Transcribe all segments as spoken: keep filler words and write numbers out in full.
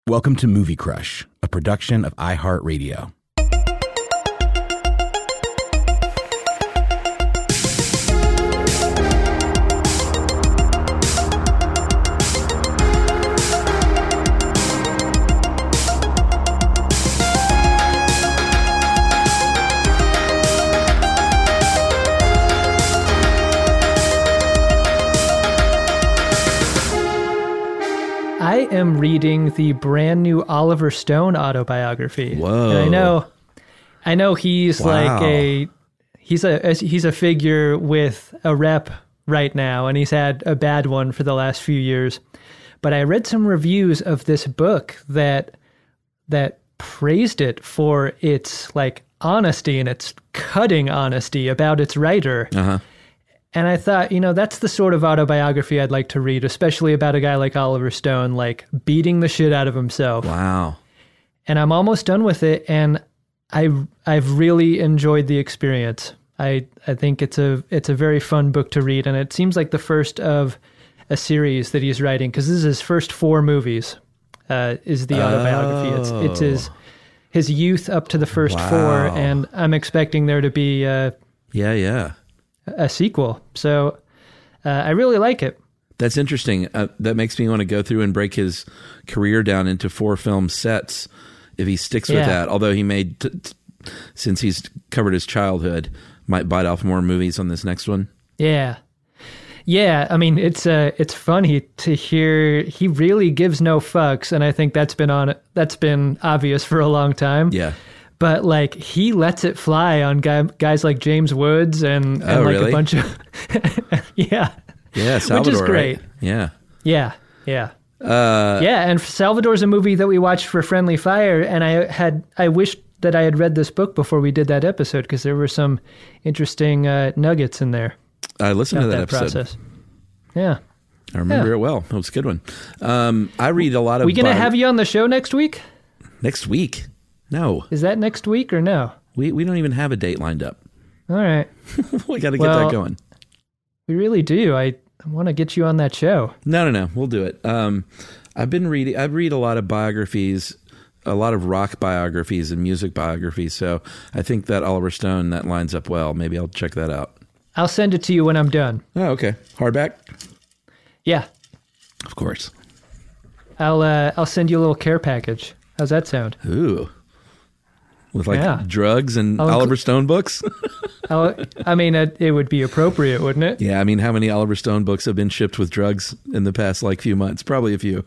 Welcome to Movie Crush, a production of iHeartRadio. I am reading the brand new Oliver Stone autobiography. Whoa! And I know, I know he's Wow. like a he's a he's a figure with a rep right now, and he's had a bad one for the last few years. But I read some reviews of this book that that praised it for its like honesty and its cutting honesty about its writer. Uh-huh. And I thought, you know, that's the sort of autobiography I'd like to read, especially about a guy like Oliver Stone, like beating the shit out of himself. Wow. And I'm almost done with it, and I I've really enjoyed the experience. I I think it's a it's a very fun book to read, and it seems like the first of a series that he's writing, because this is his first four movies. Uh, is the autobiography? Oh. It's it's his his youth up to the first Wow. four, and I'm expecting there to be uh, Yeah, yeah. a sequel. So uh, I really like it. That's interesting. Uh, that makes me want to go through and break his career down into four film sets if he sticks with Yeah. that. Although he made, t- t- since he's covered his childhood, might bite off more movies on this next one. Yeah. Yeah, I mean, it's uh, it's funny to hear he really gives no fucks, and I think that's been on that's been obvious for a long time. Yeah. But like he lets it fly on guy, guys like James Woods and, and Oh, like really? a bunch of yeah, Yeah, Salvador, which is great. right? Yeah. Yeah, yeah, Uh, yeah. And Salvador's a movie that we watched for Friendly Fire, and I had I wished that I had read this book before we did that episode because there were some interesting uh, nuggets in there. I listened to about that, that episode. process. Yeah. I remember Yeah. it well. It was a good one. Um, I read a lot of... We gonna bi- have you on the show next week? Next week? No. Is that next week or no? We we don't even have a date lined up. All right. We got to get Well- that going. We really do. I want to get you on that show. No, no, no. We'll do it. Um, I've been reading. I read a lot of biographies, a lot of rock biographies and music biographies. So I think that Oliver Stone that lines up well. Maybe I'll check that out. I'll send it to you when I'm done. Oh, okay. Hardback, Yeah. of course. I'll uh, I'll send you a little care package. How's that sound? Ooh, with like Yeah. drugs and I'll Oliver Stone books. I'll, I mean, it, it would be appropriate, wouldn't it? Yeah, I mean, how many Oliver Stone books have been shipped with drugs in the past like few months? Probably a few.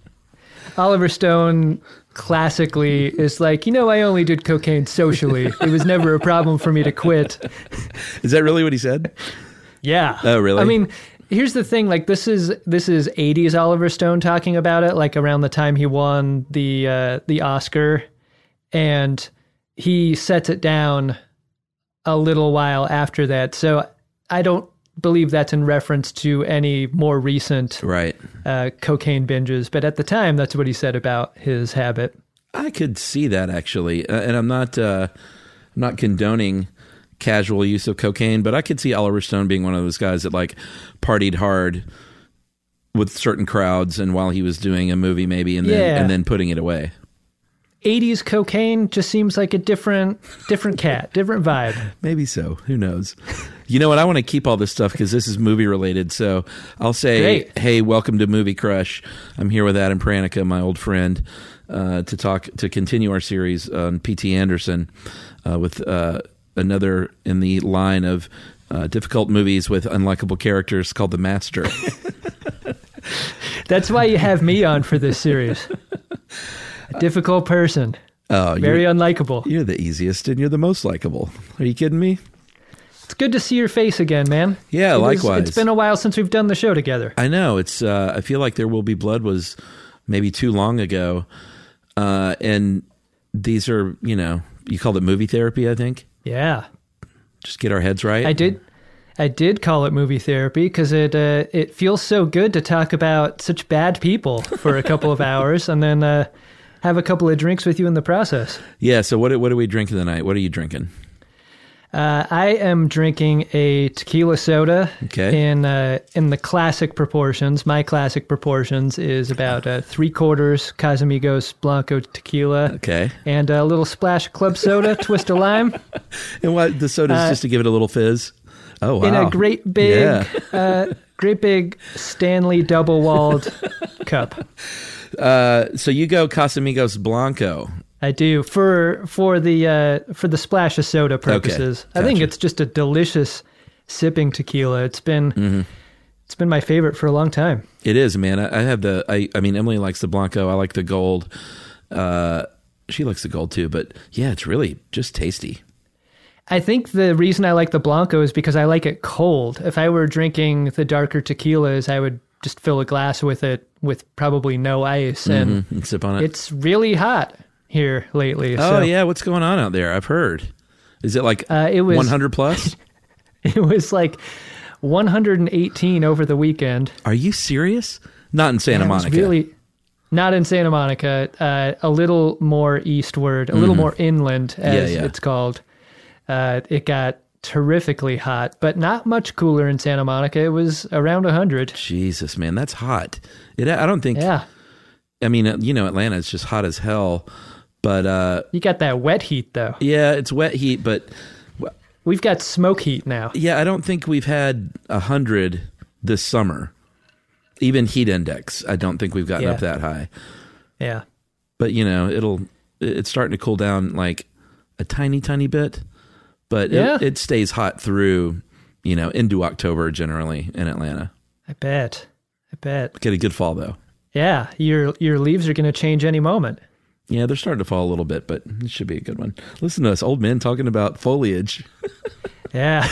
Oliver Stone classically is like, you know, I only did cocaine socially. It was never a problem for me to quit. Is that really what he said? Yeah. Oh, really? I mean, here's the thing. Like, this is this is eighties Oliver Stone talking about it. Like around the time he won the uh, the Oscar, and he sets it down a little while after that. So I don't believe that's in reference to any more recent Right. uh, cocaine binges. But at the time, that's what he said about his habit. I could see that actually, uh, and I'm not uh, I'm not condoning casual use of cocaine, but I could see Oliver Stone being one of those guys that like partied hard with certain crowds, and while he was doing a movie, maybe, and then Yeah. and then putting it away. eighties cocaine just seems like a different different cat, different vibe. Maybe so. Who knows? You know what? I want to keep all this stuff because this is movie related. So I'll say, Great. hey, welcome to Movie Crush. I'm here with Adam Pranica, my old friend, uh, to talk to continue our series on P T Anderson uh, with uh, another in the line of uh, difficult movies with unlikable characters called The Master. That's why you have me on for this series. A difficult person, Oh, very you're, unlikable. you're the easiest and you're the most likable. Are you kidding me? It's good to see your face again, man. Yeah, It was- likewise. It's been a while since we've done the show together. I know. It's. Uh, I feel like There Will Be Blood was maybe too long ago, uh, and these are, you know, you called it movie therapy. I think Yeah, just get our heads right. I did. I did call it movie therapy because it uh, it feels so good to talk about such bad people for a couple of hours and then uh, have a couple of drinks with you in the process. Yeah. So what? What are we drinking tonight? What are you drinking? Uh, I am drinking a tequila soda Okay. in uh, in the classic proportions. My classic proportions is about uh, three quarters Casamigos Blanco tequila Okay. and a little splash of club soda, twist of lime, And what the soda's Uh, just to give it a little fizz? Oh, wow. in a great big, Yeah. uh, great big Stanley double walled cup. Uh, so you go Casamigos Blanco. I do for for the uh, for the splash of soda purposes. I think gotcha. it's just a delicious sipping tequila. It's been Mm-hmm. it's been my favorite for a long time. It is, man. I, I have the. I, I mean, Emily likes the Blanco. I like the gold. Uh, she likes the gold too. But yeah, it's really just tasty. I think the reason I like the Blanco is because I like it cold. If I were drinking the darker tequilas, I would just fill a glass with it with probably no ice, and Mhm. And sip on it. it's really hot here lately. oh so yeah, what's going on out there? I've heard. Is it like Uh, it was- one hundred plus? It was like one hundred eighteen over the weekend. Are you serious? Not in Santa Yeah, it was Monica. really not in Santa Monica. Uh, a little more eastward, a little more inland, as Mm-hmm. yeah. it's called. Uh, it got terrifically hot, but not much cooler in Santa Monica. It was around one hundred. Jesus, man, that's hot. It. I don't think. Yeah, I mean, uh, you know, Atlanta is just hot as hell. But uh, you got that wet heat though. yeah, it's wet heat. But We've got smoke heat now. yeah, I don't think we've had a hundred this summer. Even heat index, I don't think we've gotten Yeah. up that high. Yeah, But you know, it'll. It's starting to cool down like a tiny, tiny bit. But Yeah. it, it stays hot through, you know, into October generally in Atlanta. I bet. I bet. Get a good fall though. Yeah, your your leaves are going to change any moment. Yeah, they're starting to fall a little bit, but it should be a good one. Listen to us, old men talking about foliage. Yeah.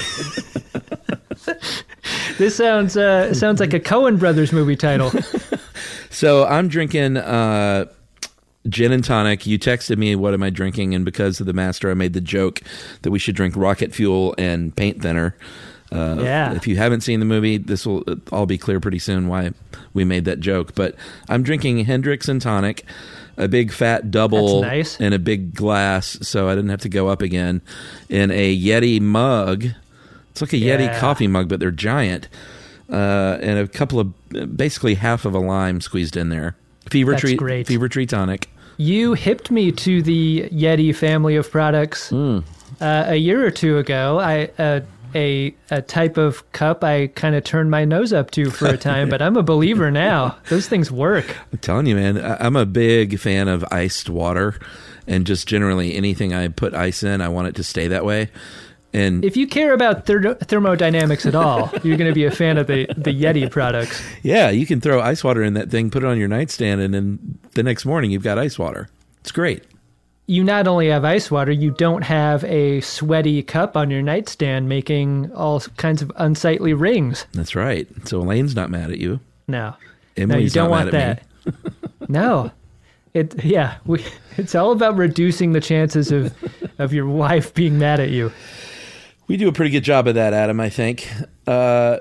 This sounds uh, sounds like a Coen Brothers movie title. So I'm drinking uh, gin and tonic. You texted me, what am I drinking? And because of the master, I made the joke that we should drink rocket fuel and paint thinner. Uh, Yeah. If you haven't seen the movie, this will all be clear pretty soon why we made that joke. But I'm drinking Hendrix and tonic, a big fat double That's nice. in a big glass, so I didn't have to go up again, in a Yeti mug. It's like a Yeti Yeah. coffee mug, but they're giant. Uh, and a couple of, basically half of a lime squeezed in there. Fever That's Tree, great. Fever Tree tonic. You hipped me to the Yeti family of products Hmm. uh, a year or two ago. I uh, a a type of cup I kind of turned my nose up to for a time, but I'm a believer now. Those things work. I'm telling you, man, I- I'm a big fan of iced water, and just generally anything I put ice in, I want it to stay that way. And If you care about ther- thermodynamics at all, you're going to be a fan of the, the Yeti products. yeah, you can throw ice water in that thing, put it on your nightstand, and then the next morning you've got ice water. It's great. You not only have ice water, you don't have a sweaty cup on your nightstand making all kinds of unsightly rings. That's right. So Elaine's not mad at you. No. Emily's no, you don't not want mad at that. me. No. It yeah, we it's all about reducing the chances of of your wife being mad at you. We do a pretty good job of that, Adam, I think. Uh,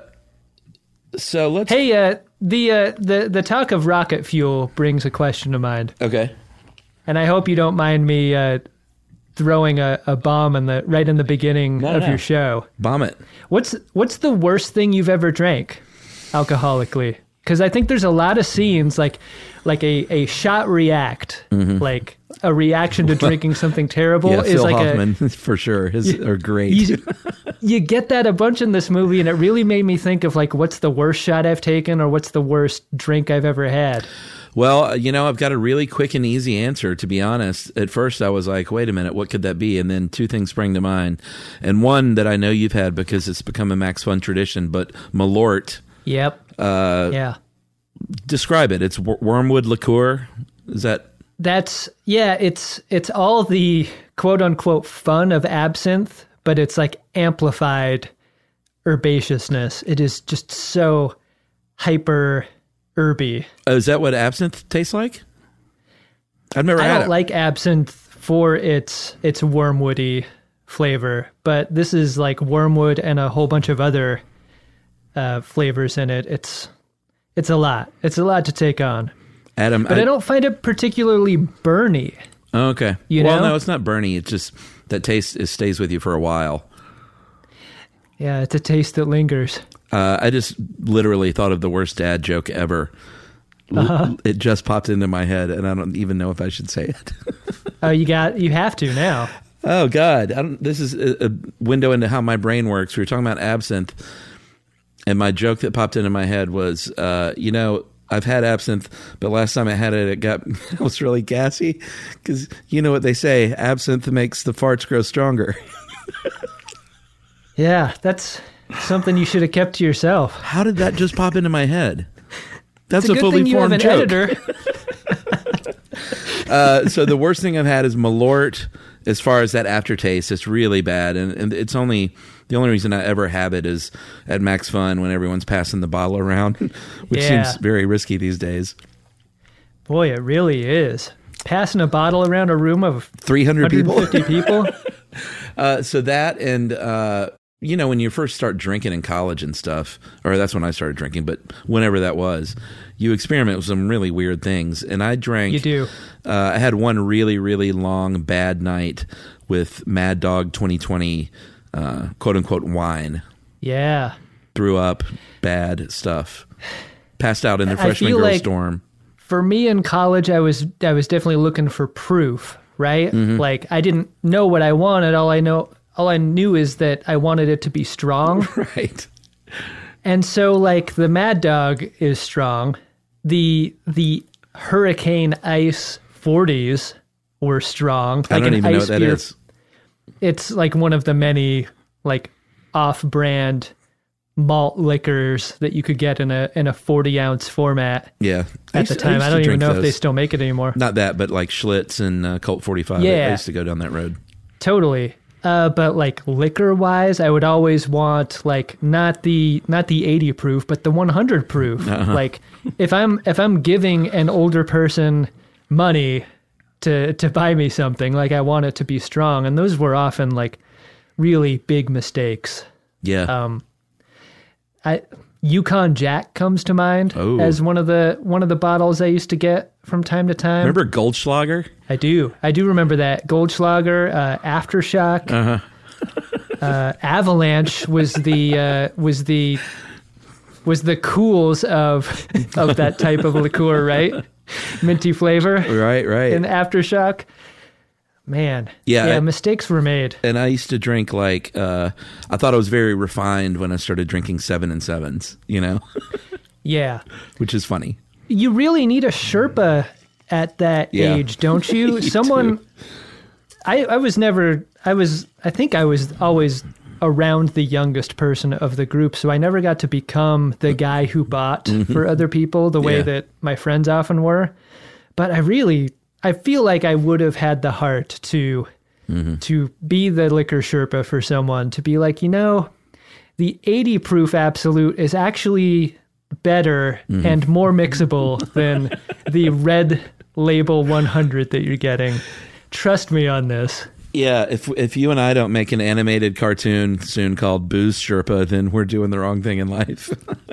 so let's... Hey, uh the uh the the talk of rocket fuel brings a question to mind. Okay. And I hope you don't mind me uh throwing a, a bomb in the right in the beginning No, of no. your show. Bomb it. What's what's the worst thing you've ever drank alcoholically? Because I think there's a lot of scenes like like a, a shot react, like a reaction to drinking something terrible Mm-hmm. Yeah, is Phil like Hoffman, for sure. His are a great. you, you get that a bunch in this movie, and it really made me think of like what's the worst shot I've taken or what's the worst drink I've ever had. Well, you know, I've got a really quick and easy answer, to be honest. At first, I was like, wait a minute, what could that be? And then two things sprang to mind. And one that I know you've had because it's become a Max Fun tradition, but Malort. Yep. Uh, yeah. Describe it. It's wor- wormwood liqueur. Is that... That's yeah, it's it's all the quote unquote fun of absinthe, but it's like amplified herbaceousness. It is just so hyper herby. Oh, is that what absinthe tastes like? I've never I had don't it. like absinthe for its its wormwoody flavor, but this is like wormwood and a whole bunch of other uh, flavors in it. It's it's a lot. It's a lot to take on. Adam, But I, don't find it particularly burny. Oh, okay. You well, know? no, it's not burny. It's just that taste it stays with you for a while. Yeah, it's a taste that lingers. Uh, I just literally thought of the worst dad joke ever. Uh-huh. It just popped into my head, and I don't even know if I should say it. Oh, you got you have to now. Oh God, I don't, this is a, a window into how my brain works. We were talking about absinthe, and my joke that popped into my head was, uh, you know, I've had absinthe, but last time I had it, it got it was really gassy because you know what they say: absinthe makes the farts grow stronger. Yeah, that's something you should have kept to yourself. How did that just pop into my head? That's it's a, a good fully thing you formed have an joke. editor. uh, so the worst thing I've had is Malort. As far as that aftertaste, it's really bad, and, and it's only the only reason I ever have it is at Max Fun when everyone's passing the bottle around, which yeah. seems very risky these days. Boy, it really is. Passing a bottle around a room of three hundred people. one hundred fifty people. uh, so that and. Uh, You know, when you first start drinking in college and stuff, or that's when I started drinking, but whenever that was, you experiment with some really weird things. And I drank. You do. Uh, I had one really, really long bad night with Mad Dog twenty twenty, uh, quote unquote, wine. Yeah. Threw up, bad stuff. Passed out in the freshman girl like storm. For me in college, I was I was definitely looking for proof, right? Mm-hmm. Like I didn't know what I wanted. All I know. All I knew is that I wanted it to be strong. Right. And so like the Mad Dog is strong. The the Hurricane Ice forties were strong. I like don't an even know ice what that beer. is. It's like one of the many like off-brand malt liquors that you could get in a in a forty ounce format. Yeah. At the time. I, I don't even know those. if they still make it anymore. Not that, but like Schlitz and uh, Colt forty-five. Yeah. I used to go down that road. Totally. Uh, but like liquor wise, I would always want like not the not the eighty proof, but the one hundred proof. Uh-huh. Like if I'm if I'm giving an older person money to to buy me something, like I want it to be strong, and those were often like really big mistakes. Yeah. Um, I Yukon Jack comes to mind oh. as one of the one of the bottles I used to get from time to time. Remember Goldschlager? I do. I do remember that. Goldschlager, uh, Aftershock, uh-huh. uh, Avalanche was the uh, was the was the cools of of that type of liqueur, right? Minty flavor, right, right. And Aftershock, man, yeah, yeah. I, mistakes were made. And I used to drink like uh, I thought I was very refined when I started drinking seven and sevens. You know, yeah, which is funny. You really need a Sherpa at that yeah. age, don't you? you Someone, I, I was never, I was, I think I was always around the youngest person of the group, so I never got to become the guy who bought mm-hmm. for other people the way yeah. that my friends often were. But I really, I feel like I would have had the heart to, mm-hmm. to be the liquor Sherpa for someone, to be like, you know, the eighty proof Absolute is actually better mm-hmm. and more mixable than the red label one hundred that you're getting. Trust me on this. Yeah, if if you and I don't make an animated cartoon soon called Booze Sherpa, then we're doing the wrong thing in life.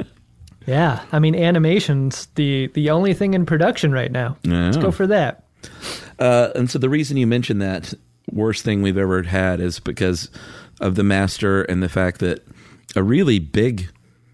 Yeah, I mean, animation's the, the only thing in production right now. Let's go for that. Uh, and so the reason you mentioned that worst thing we've ever had is because of the master and the fact that a really big...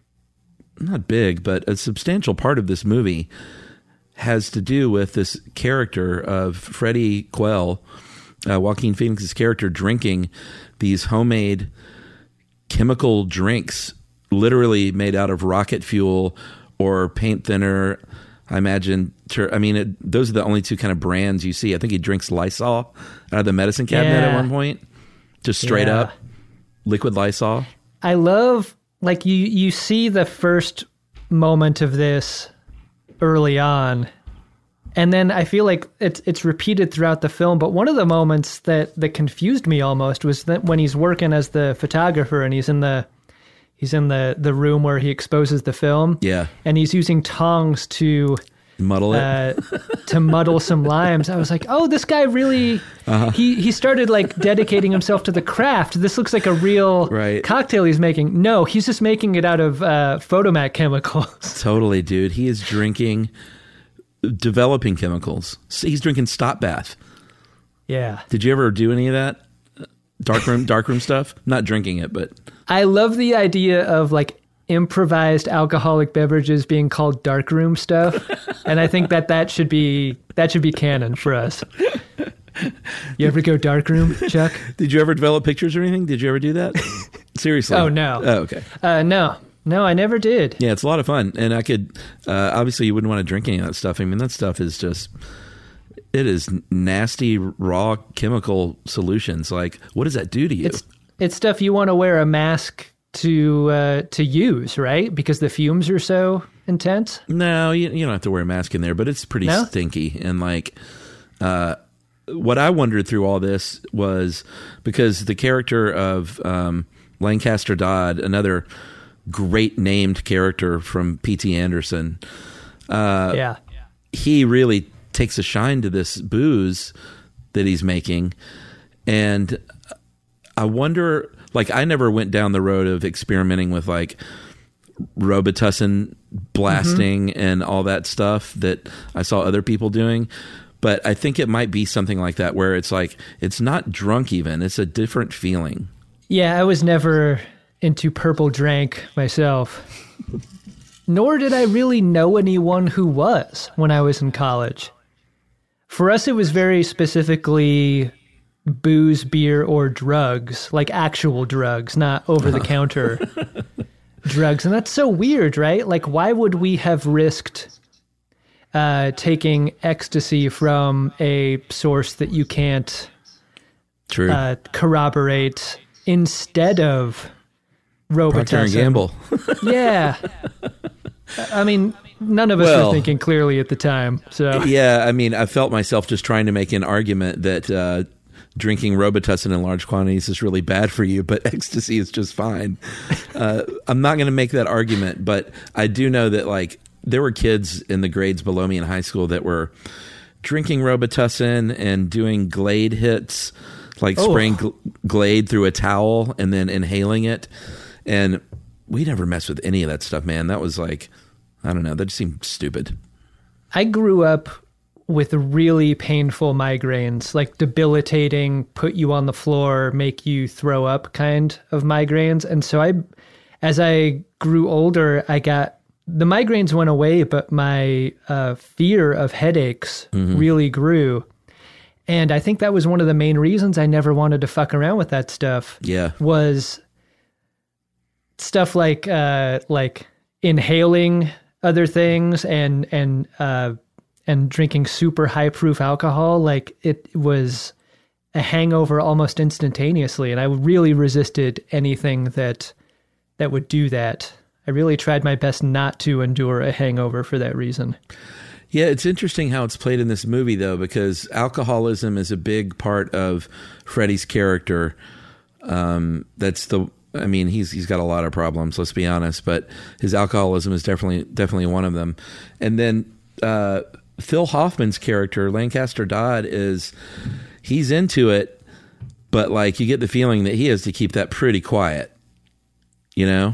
not big, but a substantial part of this movie has to do with this character of Freddie Quell, uh, Joaquin Phoenix's character, drinking these homemade chemical drinks, literally made out of rocket fuel or paint thinner. I imagine, I mean, it, those are the only two kind of brands you see. I think he drinks Lysol out of the medicine cabinet yeah. at one point, just straight yeah. up liquid Lysol. I love... Like you, you see the first moment of this early on, and then I feel like it's it's repeated throughout the film. But one of the moments that, that confused me almost was that when he's working as the photographer and he's in the he's in the, the room where he exposes the film. Yeah, and he's using tongs to muddle it uh, to muddle some limes. I was like, oh, this guy really uh-huh. he he started like dedicating himself to the craft. This looks like a real right. cocktail he's making. No, he's just making it out of uh, Photomat chemicals. Totally, dude. He is drinking developing chemicals. He's drinking Stop Bath. Yeah. Did you ever do any of that? darkroom darkroom stuff. Not drinking it, but I love the idea of like improvised alcoholic beverages being called darkroom stuff, and I think that that should be that should be canon for us. You ever go darkroom, Chuck? Did you ever develop pictures or anything? Did you ever do that? Seriously? Oh no. Oh, okay. Uh, no, no, I never did. Yeah, it's a lot of fun, and I could uh, obviously you wouldn't want to drink any of that stuff. I mean, that stuff is just. It is nasty, raw chemical solutions. Like, what does that do to you? It's it's stuff you want to wear a mask to uh, to use, right? Because the fumes are so intense. No, you, you don't have to wear a mask in there, but it's pretty No? stinky. And like, uh, what I wondered through all this was because the character of um, Lancaster Dodd, another great named character from P T Anderson, uh, Yeah. he really takes a shine to this booze that he's making. And I wonder, like, I never went down the road of experimenting with like Robitussin blasting mm-hmm. and all that stuff that I saw other people doing. But I think it might be something like that where it's like, it's not drunk even, it's a different feeling. Yeah, I was never into purple drank myself. Nor did I really know anyone who was when I was in college. For us, it was very specifically booze, beer, or drugs, like actual drugs, not over-the-counter drugs. And that's so weird, right? Like, why would we have risked uh, taking ecstasy from a source that you can't True. Uh, corroborate instead of Robitussin? Procter and Gamble. Yeah. I mean, none of us Well, were thinking clearly at the time. So yeah, I mean, I felt myself just trying to make an argument that uh, drinking Robitussin in large quantities is really bad for you, but ecstasy is just fine. Uh, I'm not going to make that argument, but I do know that like there were kids in the grades below me in high school that were drinking Robitussin and doing Glade hits, like Oh. spraying gl- Glade through a towel and then inhaling it. And we never messed with any of that stuff, man. That was like, I don't know, that just seemed stupid. I grew up with really painful migraines, like debilitating, put you on the floor, make you throw up kind of migraines. And so I, as I grew older, I got, the migraines went away, but my uh, fear of headaches mm-hmm. really grew. And I think that was one of the main reasons I never wanted to fuck around with that stuff. Yeah. Was stuff like uh, like inhaling other things and and uh, and drinking super high proof alcohol. Like it was a hangover almost instantaneously, and I really resisted anything that that would do that. I really tried my best not to endure a hangover for that reason. Yeah, it's interesting how it's played in this movie, though, because alcoholism is a big part of Freddy's character. Um, that's the, I mean, he's he's got a lot of problems, let's be honest, but his alcoholism is definitely definitely one of them. And then uh, Phil Hoffman's character, Lancaster Dodd, is he's into it, but like you get the feeling that he has to keep that pretty quiet, you know?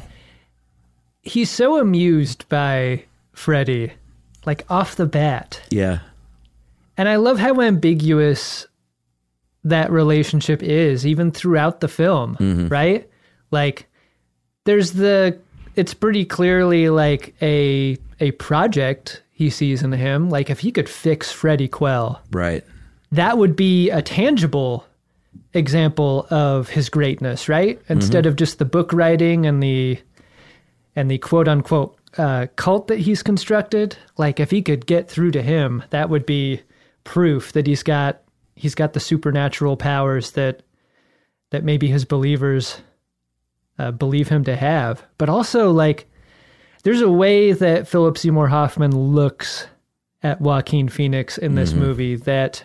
He's so amused by Freddy. Like off the bat. Yeah. And I love how ambiguous that relationship is, even throughout the film, mm-hmm. right? Like there's the, it's pretty clearly like a a project he sees in him. Like if he could fix Freddy Quell. Right. That would be a tangible example of his greatness, right? Instead mm-hmm. of just the book writing and the, and the quote unquote Uh, cult that he's constructed. Like if he could get through to him, that would be proof that he's got he's got the supernatural powers that that maybe his believers uh, believe him to have. But also, like, there's a way that Philip Seymour Hoffman looks at Joaquin Phoenix in this mm-hmm. movie that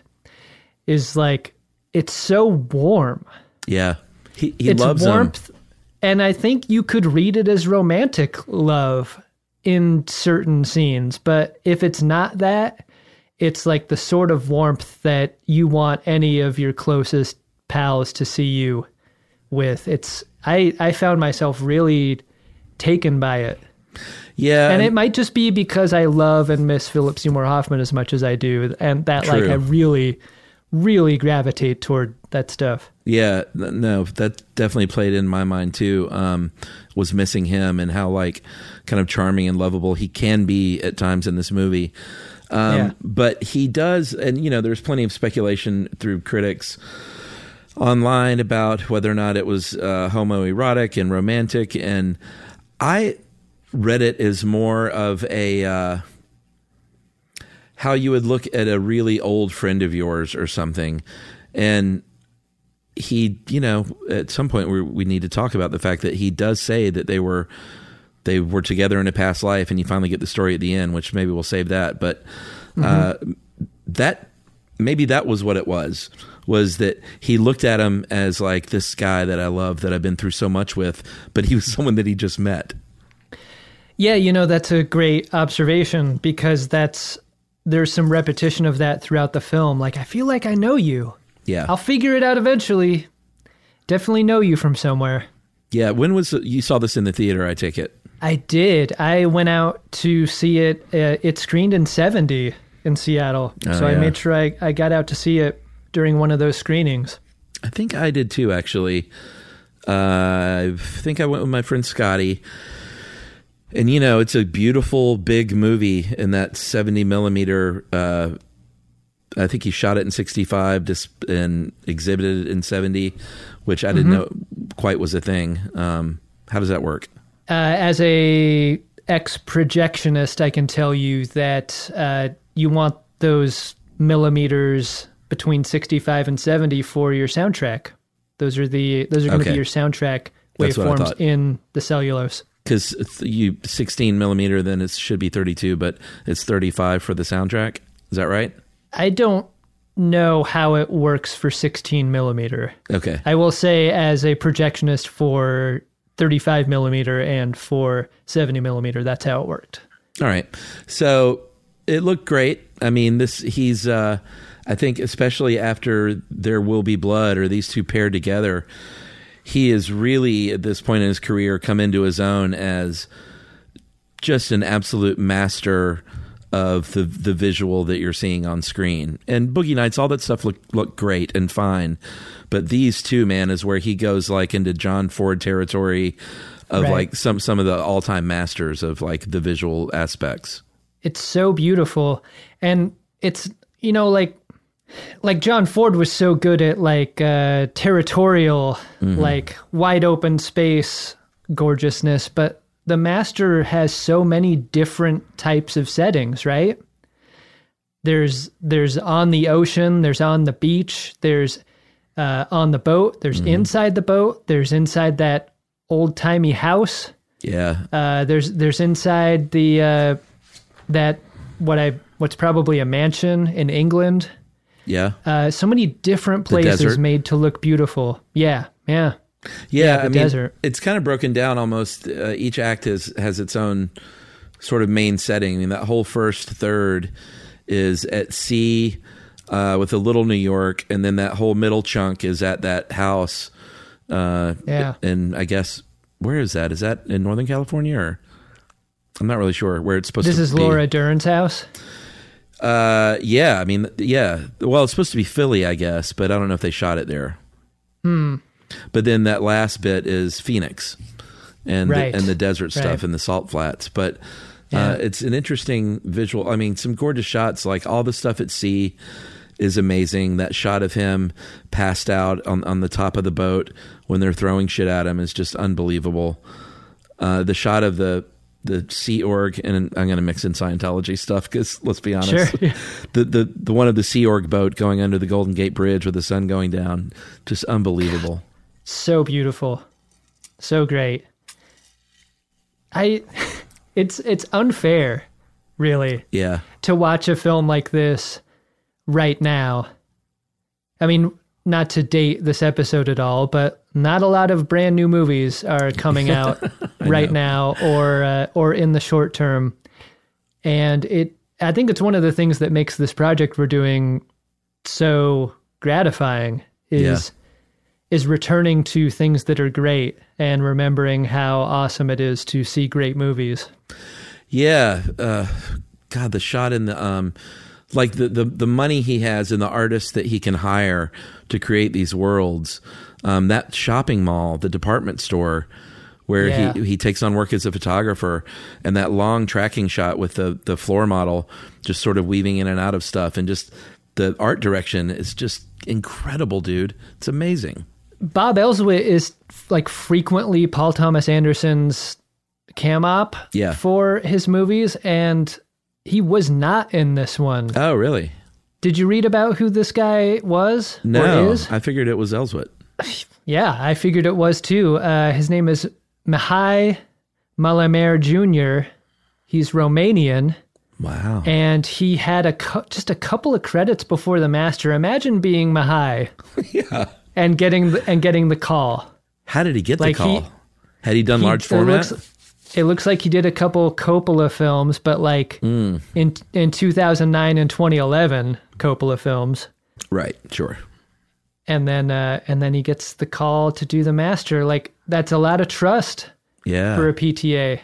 is like, it's so warm. Yeah, he he it's loves warmth, him. And I think you could read it as romantic love in certain scenes, but if it's not that, it's like the sort of warmth that you want any of your closest pals to see you with. It's I, I found myself really taken by it. Yeah. And it might just be because I love and miss Philip Seymour Hoffman as much as I do, and that True. like I really, really gravitate toward that stuff. Yeah, no, that definitely played in my mind too. Um, was missing him and how like kind of charming and lovable he can be at times in this movie. Um, Yeah. But he does, and you know, there's plenty of speculation through critics online about whether or not it was uh, homoerotic and romantic, and I read it as more of a uh, how you would look at a really old friend of yours or something, and he, you know, at some point we we need to talk about the fact that he does say that they were they were together in a past life, and you finally get the story at the end, which maybe we'll save that, but uh, mm-hmm. that maybe that was what it was. Was that he looked at him as like this guy that I love, that I've been through so much with, but he was someone that he just met. Yeah, you know, that's a great observation, because that's there's some repetition of that throughout the film. Like, I feel like I know you. Yeah. I'll figure it out eventually. Definitely know you from somewhere. Yeah. When was you saw this in the theater, I take it? I did. I went out to see it. Uh, it screened in seventy in Seattle. Oh, so yeah. I made sure I, I got out to see it during one of those screenings. I think I did too, actually. Uh, I think I went with my friend Scotty. And, you know, it's a beautiful, big movie in that seventy millimeter. Uh, I think he shot it in sixty-five and exhibited it in seventy, which I didn't mm-hmm. know quite was a thing. Um, how does that work? Uh, as a ex-projectionist, I can tell you that uh, you want those millimeters between sixty-five and seventy for your soundtrack. Those are the those are going to Okay. be your soundtrack That's what I waveforms thought. in the cellulose. Because you sixteen millimeter, then it should be thirty-two, but it's thirty-five for the soundtrack. Is that right? I don't know how it works for sixteen millimeter. Okay. I will say, as a projectionist for thirty-five millimeter and for seventy millimeter, that's how it worked. All right. So it looked great. I mean, this he's. Uh, I think especially after There Will Be Blood, or these two paired together, he is really at this point in his career come into his own as just an absolute master of the the visual that you're seeing on screen. And Boogie Nights, all that stuff looked looked great and fine, but these two, man, is where he goes like into John Ford territory of Right. like some some of the all time masters of like the visual aspects. It's so beautiful. And it's, you know, like like John Ford was so good at like uh, territorial, Mm-hmm. like wide open space gorgeousness, but the master has so many different types of settings, right? There's there's on the ocean, there's on the beach, there's uh, on the boat, there's Mm-hmm. inside the boat, there's inside that old timey house. Yeah. Uh, there's there's inside the uh, that what I what's probably a mansion in England. Yeah. Uh, so many different places desert. made to look beautiful. Yeah, yeah. Yeah, the I mean, desert. it's kind of broken down almost. Uh, each act has, has its own sort of main setting. I mean, that whole first third is at sea uh, with a little New York, and then that whole middle chunk is at that house. Uh, Yeah. And I guess, where is that? Is that in Northern California? Or I'm not really sure where it's supposed This to is be. Laura Dern's house. Uh, yeah, I mean, yeah. Well, it's supposed to be Philly, I guess, but I don't know if they shot it there. Hmm. But then that last bit is Phoenix, and Right. the, and the desert stuff Right. and the salt flats. But Yeah. uh, it's an interesting visual. I mean, some gorgeous shots. Like all the stuff at sea is amazing. That shot of him passed out on on the top of the boat when they're throwing shit at him is just unbelievable. Uh, the shot of the the Sea Org, and I'm going to mix in Scientology stuff because let's be honest, Sure. the, the the one of the Sea Org boat going under the Golden Gate Bridge with the sun going down, just unbelievable. So beautiful. So great. I it's it's unfair, really, Yeah, to watch a film like this right now. I mean, not to date this episode at all, but not a lot of brand new movies are coming out right now or uh, or in the short term. And it I think it's one of the things that makes this project we're doing so gratifying is is returning to things that are great and remembering how awesome it is to see great movies. yeah. Uh, God, the shot in the um, like the, the, the money he has and the artists that he can hire to create these worlds. Um, that shopping mall, the department store where Yeah. he, he takes on work as a photographer, and that long tracking shot with the, the floor model just sort of weaving in and out of stuff, and just the art direction is just incredible, dude. It's amazing. Bob Elswit is like frequently Paul Thomas Anderson's cam op Yeah. for his movies, and he was not in this one. Oh, really? Did you read about who this guy was? No, Or is? I figured it was Elswit. Yeah, I figured it was too. Uh, his name is Mihai Malamer Junior He's Romanian, Wow. and he had a cu- just a couple of credits before The Master. Imagine being Mihai Yeah. and getting the, and getting the call. How did he get Like the call? he- Had he done He- large it format? looks- It looks like he did a couple Coppola films, but like Mm. in in two thousand nine and twenty eleven Coppola films, Right, sure. and then uh, and then he gets the call to do The Master. Like that's a lot of trust Yeah. for a P T A.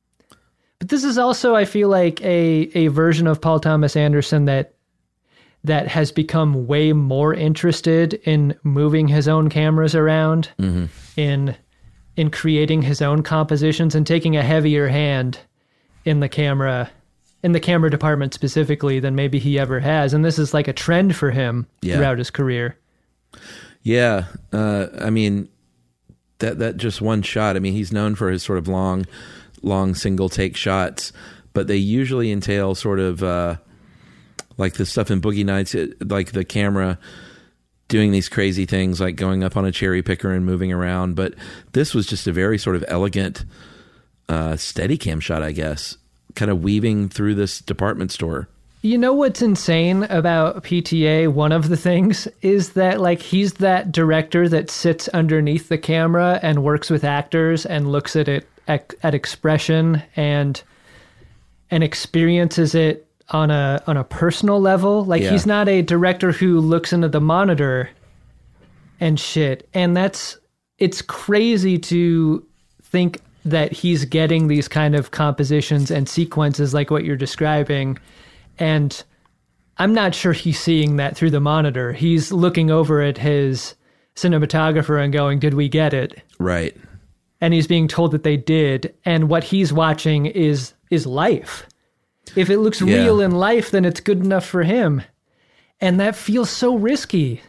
But this is also, I feel like, a a version of Paul Thomas Anderson that that has become way more interested in moving his own cameras around, Mm-hmm. in in creating his own compositions and taking a heavier hand in the camera in the camera department specifically than maybe he ever has. And this is like a trend for him Yeah. throughout his career. Yeah. Uh, I mean, that that just one shot. I mean, he's known for his sort of long, long single take shots, but they usually entail sort of uh, like the stuff in Boogie Nights, it, like the camera doing these crazy things, like going up on a cherry picker and moving around. But this was just a very sort of elegant uh, Steadicam shot, I guess, kind of weaving through this department store. You know what's insane about P T A? One of the things is that like he's that director that sits underneath the camera and works with actors and looks at it at, at expression and and experiences it on a on a personal level. Like Yeah. he's not a director who looks into the monitor and shit. And that's it's crazy to think that he's getting these kind of compositions and sequences like what you're describing. And I'm not sure he's seeing that through the monitor. He's looking over at his cinematographer and going, "Did we get it?" Right. And he's being told that they did. And what he's watching is is life. If it looks Yeah. real in life, then it's good enough for him. And that feels so risky.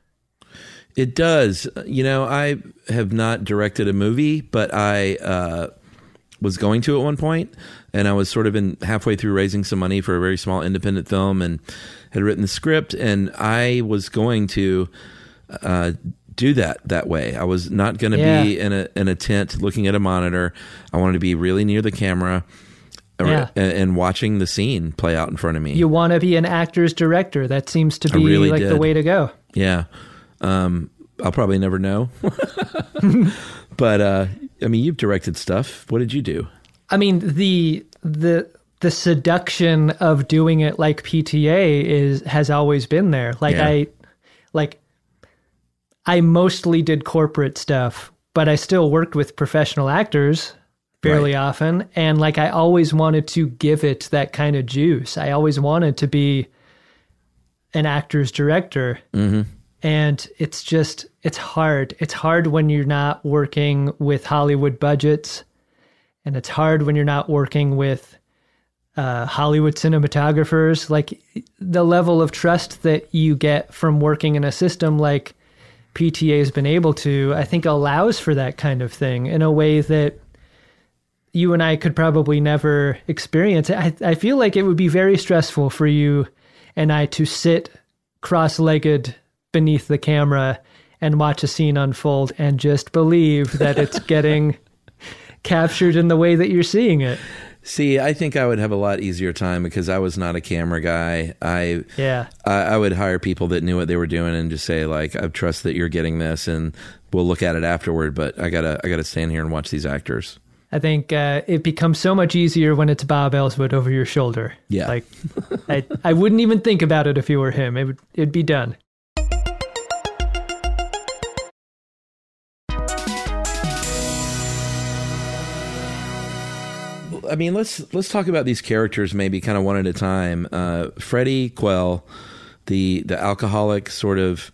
It does. You know, I have not directed a movie, but I uh, was going to at one point, and I was sort of in halfway through raising some money for a very small independent film, and had written the script, and I was going to uh, do that that way. I was not going to Yeah. be in a in a tent looking at a monitor. I wanted to be really near the camera. or- Yeah. and, and watching the scene play out in front of me. You want to be an actor's director. That seems to I be really like the did. way to go. Yeah. Um, I'll probably never know. But, uh, I mean, you've directed stuff. What did you do? I mean, the the the seduction of doing it like P T A is has always been there. Like Yeah. I like I mostly did corporate stuff, but I still worked with professional actors fairly Right. often, and like I always wanted to give it that kind of juice. I always wanted to be an actor's director. Mm-hmm. And it's just, it's hard. It's hard when you're not working with Hollywood budgets. And it's hard when you're not working with uh, Hollywood cinematographers. Like the level of trust that you get from working in a system like P T A has been able to, I think allows for that kind of thing in a way that you and I could probably never experience. I, I feel like it would be very stressful for you and I to sit cross-legged beneath the camera and watch a scene unfold and just believe that it's getting captured in the way that you're seeing it. See, I think I would have a lot easier time because I was not a camera guy. I Yeah. I, I would hire people that knew what they were doing and just say like, I trust that you're getting this, and we'll look at it afterward. But I gotta I gotta stand here and watch these actors. I think uh, it becomes so much easier when it's Bob Elswit over your shoulder. Yeah. Like I, I wouldn't even think about it if you were him. It would it'd be done. I mean, let's let's talk about these characters maybe kind of one at a time. Uh, Freddie Quell, the the alcoholic, sort of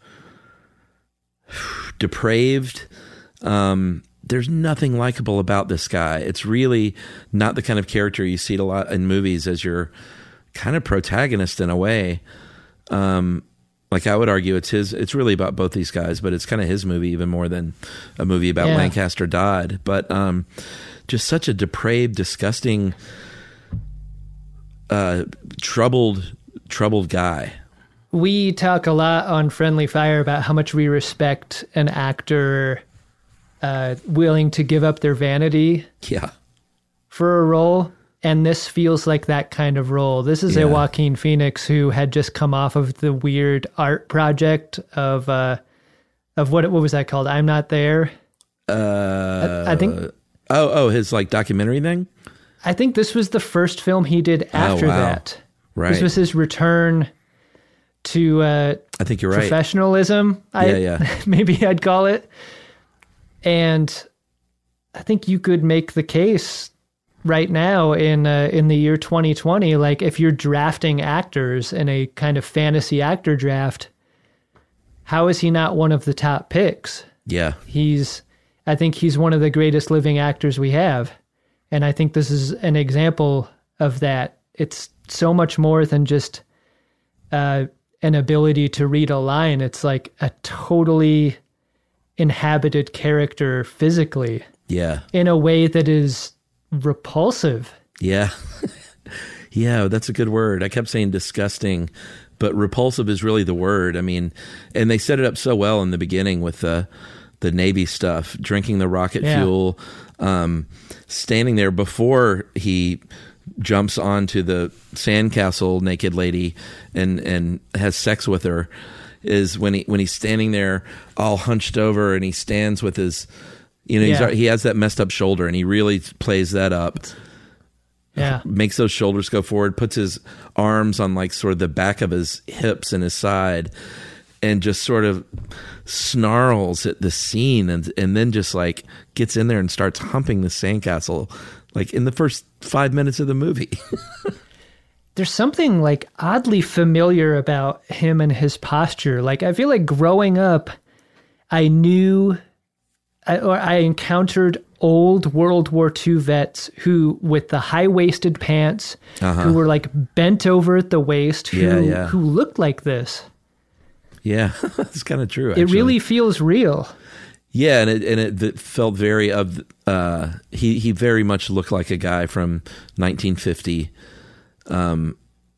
depraved. Um, there's nothing likable about this guy. It's really not the kind of character you see a lot in movies as your kind of protagonist in a way. Um, like I would argue it's his, it's really about both these guys, but it's kind of his movie even more than a movie about yeah. Lancaster Dodd. But um, just such a depraved, disgusting, uh, troubled, troubled guy. We talk a lot on Friendly Fire about how much we respect an actor uh, willing to give up their vanity Yeah. for a role. And this feels like that kind of role. This is Yeah. a Joaquin Phoenix who had just come off of the weird art project of uh, of what what was that called? I'm Not There. Uh, I, I think. Oh, oh, his like documentary thing. I think this was the first film he did after Oh, wow. that. Right. This was his return to uh, I think you're right. professionalism. I, Yeah, yeah. maybe I'd call it. And I think you could make the case right now in uh, in the year twenty twenty, like if you're drafting actors in a kind of fantasy actor draft, how is he not one of the top picks? Yeah. He's, I think he's one of the greatest living actors we have. And I think this is an example of that. It's so much more than just uh, an ability to read a line. It's like a totally inhabited character physically Yeah. in a way that is repulsive. Yeah. Yeah, that's a good word. I kept saying disgusting, but repulsive is really the word. I mean, and they set it up so well in the beginning with the the Navy stuff, drinking the rocket Yeah. fuel, um, standing there before he jumps onto the sandcastle naked lady and, and has sex with her, is when he when he's standing there all hunched over and he stands with his, you know, Yeah. he's, he has that messed up shoulder and he really plays that up. Yeah. Makes those shoulders go forward, puts his arms on like sort of the back of his hips and his side, and just sort of snarls at the scene, and and then just like gets in there and starts humping the sandcastle, like in the first five minutes of the movie. There's something like oddly familiar about him and his posture. Like I feel like growing up, I knew I, or I encountered old World War Two vets who, with the high-waisted pants, Uh-huh. who were like bent over at the waist, who Yeah, yeah. who looked like this. Yeah, it's kind of true. It Actually. really feels real. Yeah, and it and it, it felt very of uh, he he very much looked like a guy from nineteen fifty. Um,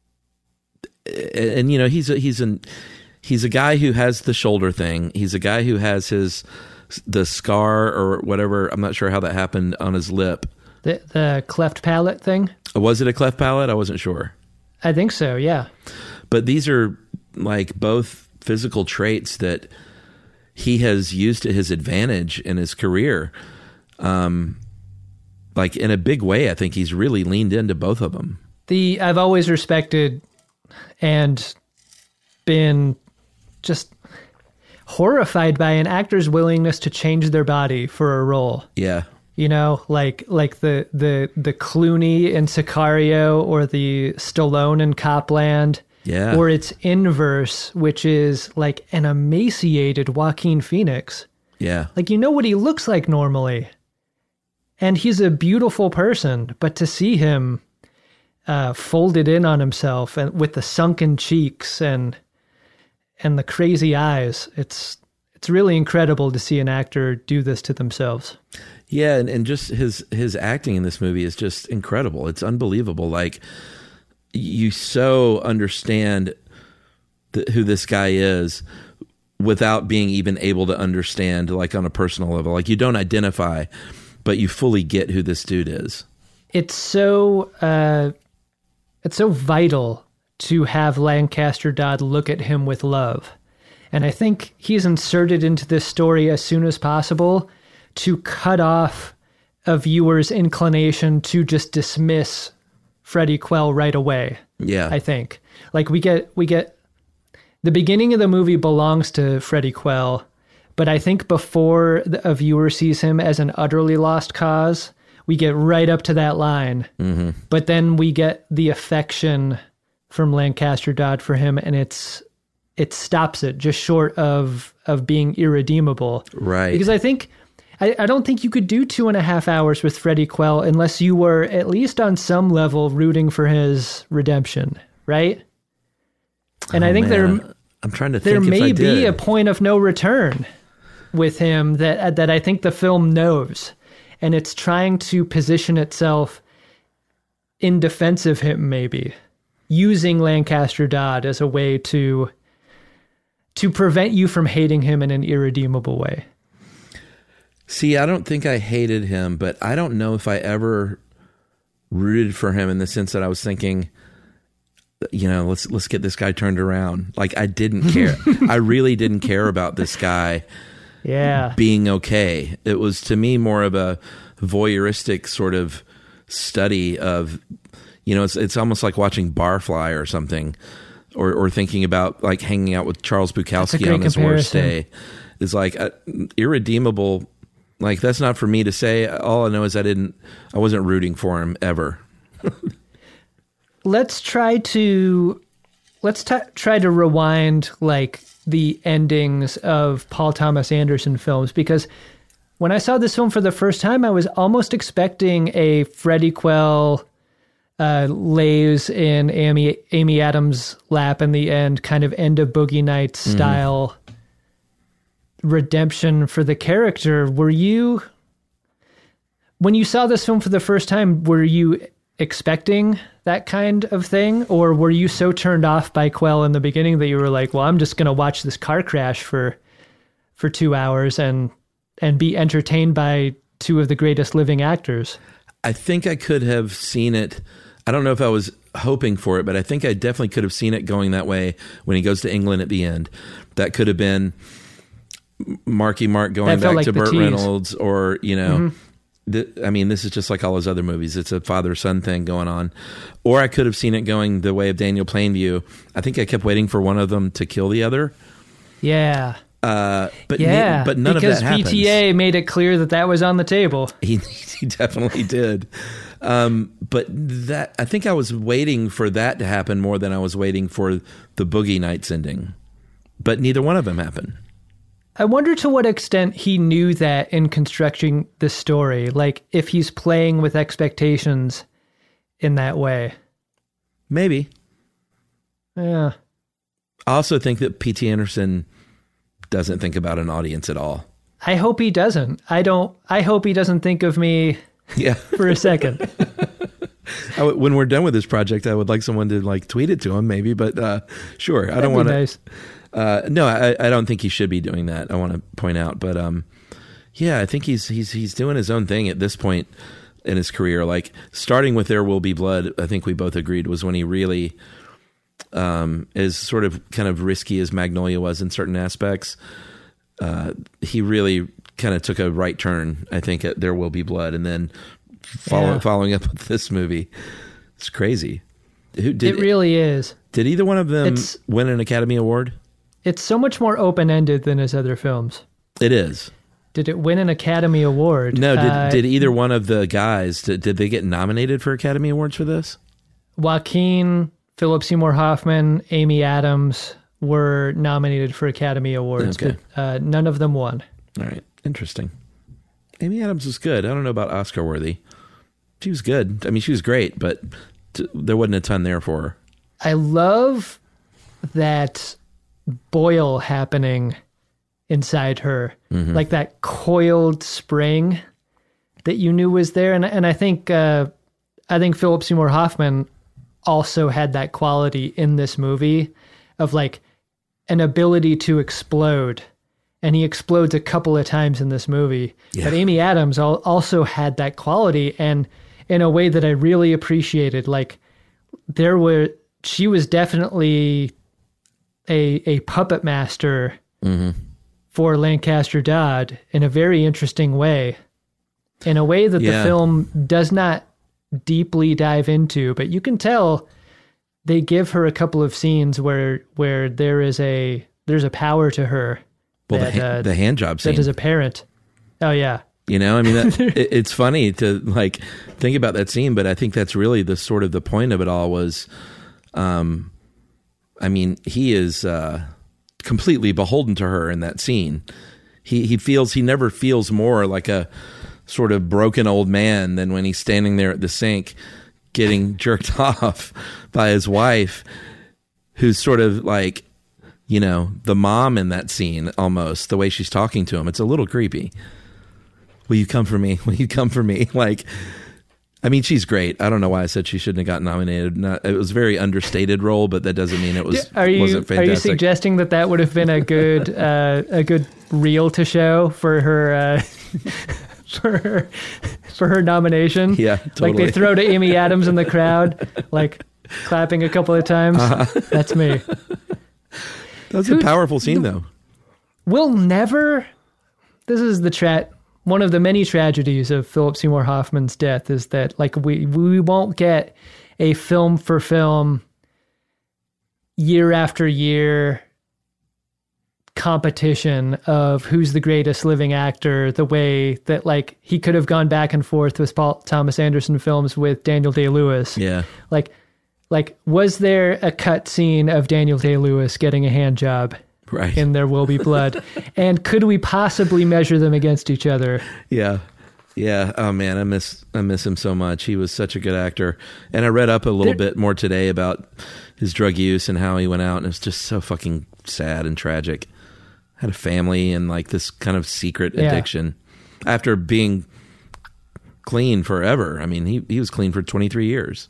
and, and you know he's a, he's an he's a guy who has the shoulder thing. He's a guy who has his the scar or whatever. I'm not sure how that happened on his lip. The the cleft palate thing. Was it a cleft palate? I wasn't sure. I think so. Yeah. But these are like both physical traits that he has used to his advantage in his career. Um, like in a big way, I think he's really leaned into both of them. The I've always respected and been just horrified by an actor's willingness to change their body for a role. Yeah. You know, like like the the the Clooney in Sicario or the Stallone in Copland. Yeah. Or its inverse, which is like an emaciated Joaquin Phoenix. Yeah. Like, you know what he looks like normally. And he's a beautiful person, but to see him uh, folded in on himself and with the sunken cheeks and and the crazy eyes, it's it's really incredible to see an actor do this to themselves. Yeah, and, and just his his acting in this movie is just incredible. It's unbelievable. Like, you so understand th- who this guy is without being even able to understand, like on a personal level. Like, you don't identify, but you fully get who this dude is. It's so uh, it's so vital to have Lancaster Dodd look at him with love. And I think he's inserted into this story as soon as possible to cut off a viewer's inclination to just dismiss Freddie Quell right away. Yeah. I think. Like we get we get the beginning of the movie belongs to Freddie Quell, but I think before the, a viewer sees him as an utterly lost cause, we get right up to that line, mm-hmm. but then we get the affection from Lancaster Dodd for him, and it's it stops it just short of of being irredeemable. Right. Because I think I, I don't think you could do two and a half hours with Freddie Quell unless you were at least on some level rooting for his redemption, right? And oh, I think man. there I'm trying to there think may if I be did. a point of no return with him that that I think the film knows, and it's trying to position itself in defense of him, maybe using Lancaster Dodd as a way to to prevent you from hating him in an irredeemable way. See, I don't think I hated him, but I don't know if I ever rooted for him in the sense that I was thinking, you know, let's let's get this guy turned around. Like, I didn't care. I really didn't care about this guy Yeah. being okay. It was, to me, more of a voyeuristic sort of study of, you know, it's it's almost like watching Barfly or something, or or thinking about like hanging out with Charles Bukowski on his worst day. It's like uh, irredeemable. Like, that's not for me to say. All I know is I didn't, I wasn't rooting for him ever. Let's try to let's t- try to rewind like the endings of Paul Thomas Anderson films, because when I saw this film for the first time, I was almost expecting a Freddie Quell uh, lays in Amy Amy Adams' lap in the end, kind of end of Boogie Nights style mm-hmm. redemption for the character. Were you, when you saw this film for the first time, were you expecting that kind of thing, or were you so turned off by Quell in the beginning that you were like, well, I'm just going to watch this car crash for for two hours and and be entertained by two of the greatest living actors? I think I could have seen it. I don't know if I was hoping for it, but I think I definitely could have seen it going that way when he goes to England at the end. That could have been Marky Mark going back like to Burt tease. Reynolds, or, you know, mm-hmm. th- I mean, this is just like all his other movies. It's a father-son thing going on. Or I could have seen it going the way of Daniel Plainview. I think I kept waiting for one of them to kill the other. Yeah. Uh, but yeah, ne- but none because of that happens. P T A made it clear that that was on the table. He, he definitely did. Um, but that, I think I was waiting for that to happen more than I was waiting for the Boogie Nights ending. But neither one of them happened. I wonder to what extent he knew that in constructing the story, like if he's playing with expectations in that way. Maybe. Yeah. I also think that P T Anderson doesn't think about an audience at all. I hope he doesn't. I don't, I hope he doesn't think of me yeah. for a second. I w- when we're done with this project, I would like someone to like tweet it to him maybe, but uh, sure. I That'd don't be want to. nice. Uh, no, I, I don't think he should be doing that. I want to point out, but um, yeah, I think he's he's he's doing his own thing at this point in his career. Like, starting with There Will Be Blood, I think we both agreed was when he really um, is sort of kind of risky as Magnolia was in certain aspects. Uh, he really kind of took a right turn, I think, at There Will Be Blood, and then follow, Yeah. following up with this movie. It's crazy. Who did It really is. Did either one of them It's- win an Academy Award? It's so much more open-ended than his other films. It is. Did it win an Academy Award? No, did Uh, did either one of the guys, did, did they get nominated for Academy Awards for this? Joaquin, Philip Seymour Hoffman, Amy Adams were nominated for Academy Awards, Okay. but uh, none of them won. All right, interesting. Amy Adams was good. I don't know about Oscar worthy. She was good. I mean, she was great, but t- there wasn't a ton there for her. I love that boil happening inside her, Mm-hmm. like that coiled spring that you knew was there, and and I think uh, I think Philip Seymour Hoffman also had that quality in this movie of like an ability to explode, and he explodes a couple of times in this movie. Yeah. But Amy Adams al- also had that quality, and in a way that I really appreciated. Like, there were, she was definitely a a puppet master Mm-hmm. for Lancaster Dodd in a very interesting way, in a way that Yeah. the film does not deeply dive into, but you can tell they give her a couple of scenes where where there is a there's a power to her Well, that, the, ha- uh, the hand job scene. that is apparent. Oh yeah, You know, I mean, that, it, it's funny to like think about that scene, but I think that's really the sort of the point of it all was, um, I mean, he is uh, completely beholden to her in that scene. He he feels he never feels more like a sort of broken old man than when he's standing there at the sink getting jerked off by his wife, who's sort of like, you know, the mom in that scene almost, the way she's talking to him. It's a little creepy. Will you come for me? Will you come for me? Like, I mean, she's great. I don't know why I said she shouldn't have gotten nominated. Not, it was a very understated role, but that doesn't mean it was, are you, wasn't fantastic. Are you suggesting that that would have been a good uh, a good reel to show for her uh, for her for her nomination? Yeah, totally. Like they throw to Amy Adams in the crowd, like clapping a couple of times. Uh-huh. That's me. That was a powerful scene, though. We'll never. This is the tra- one of the many tragedies of Philip Seymour Hoffman's death is that like we we won't get a film for film year after year competition of who's the greatest living actor, the way that like he could have gone back and forth with Paul Thomas Anderson films with Daniel Day-Lewis. Yeah. Like, like was there a cut scene of Daniel Day-Lewis getting a hand job? Right. In There Will Be Blood? And could we possibly measure them against each other? Yeah. Yeah. Oh man, I miss I miss him so much. He was such a good actor. And I read up a little there, bit more today about his drug use and how he went out, and it was just so fucking sad and tragic. Had a family and like this kind of secret yeah. addiction after being clean forever. I mean, he, he was clean for twenty-three years.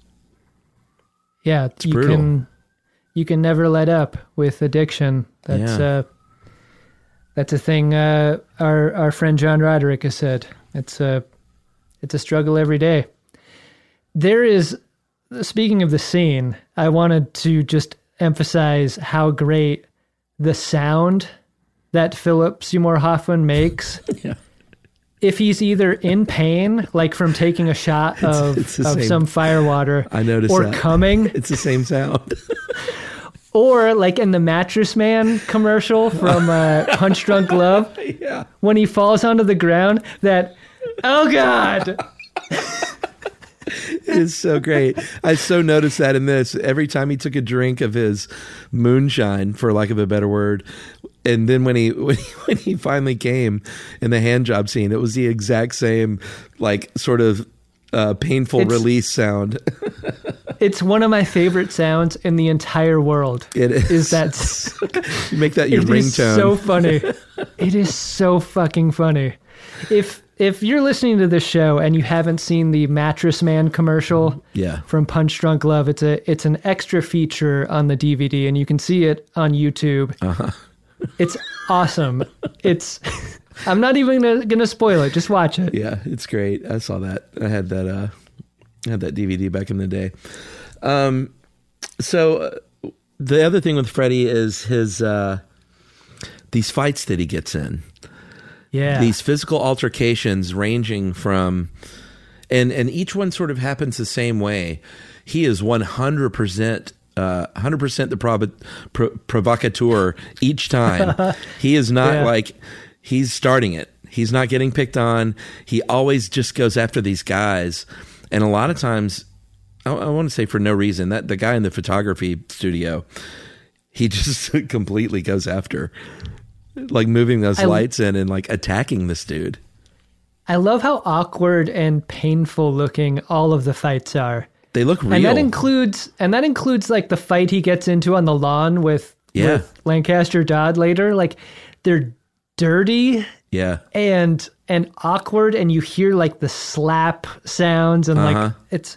Yeah. It's you brutal. Can, you can never let up with addiction. That's yeah. uh, that's a thing uh, our our friend John Roderick has said. It's a it's a struggle every day. There is, speaking of the scene, I wanted to just emphasize how great the sound that Philip Seymour Hoffman makes. Yeah. If he's either in pain, like from taking a shot of, it's, it's of same, some firewater, I noticed or that. coming. It's the same sound. Or like in the Mattress Man commercial from uh, Punch Drunk Love, yeah. when he falls onto the ground, that, oh God. It is so great. I so noticed that in this. Every time he took a drink of his moonshine, for lack of a better word, and then when he when he, when he finally came in the hand job scene, it was the exact same, like, sort of uh, painful it's, release sound. It's one of my favorite sounds in the entire world. It is. Is that you make that your it ringtone? Is so funny. It is so fucking funny. If if you're listening to this show and you haven't seen the Mattress Man commercial, yeah. from Punch Drunk Love, it's a it's an extra feature on the D V D, and you can see it on YouTube. Uh-huh. It's awesome. It's. I'm not even gonna, gonna spoil it. Just watch it. Yeah, it's great. I saw that. I had that. Uh, I had that D V D back in the day. Um, so uh, the other thing with Freddie is his uh, these fights that he gets in. Yeah, these physical altercations ranging from, and and each one sort of happens the same way. He is one hundred percent. Uh, one hundred percent the provo- pro- provocateur each time. He is not yeah. like he's starting it. He's not getting picked on. He always just goes after these guys, and a lot of times, I, I want to say for no reason. That the guy in the photography studio, he just completely goes after, like moving those I, lights in and like attacking this dude. I love how awkward and painful looking all of the fights are. They look real. And that includes and that includes like the fight he gets into on the lawn with, yeah. with Lancaster Dodd later. Like they're dirty yeah. and and awkward, and you hear like the slap sounds and uh-huh. like it's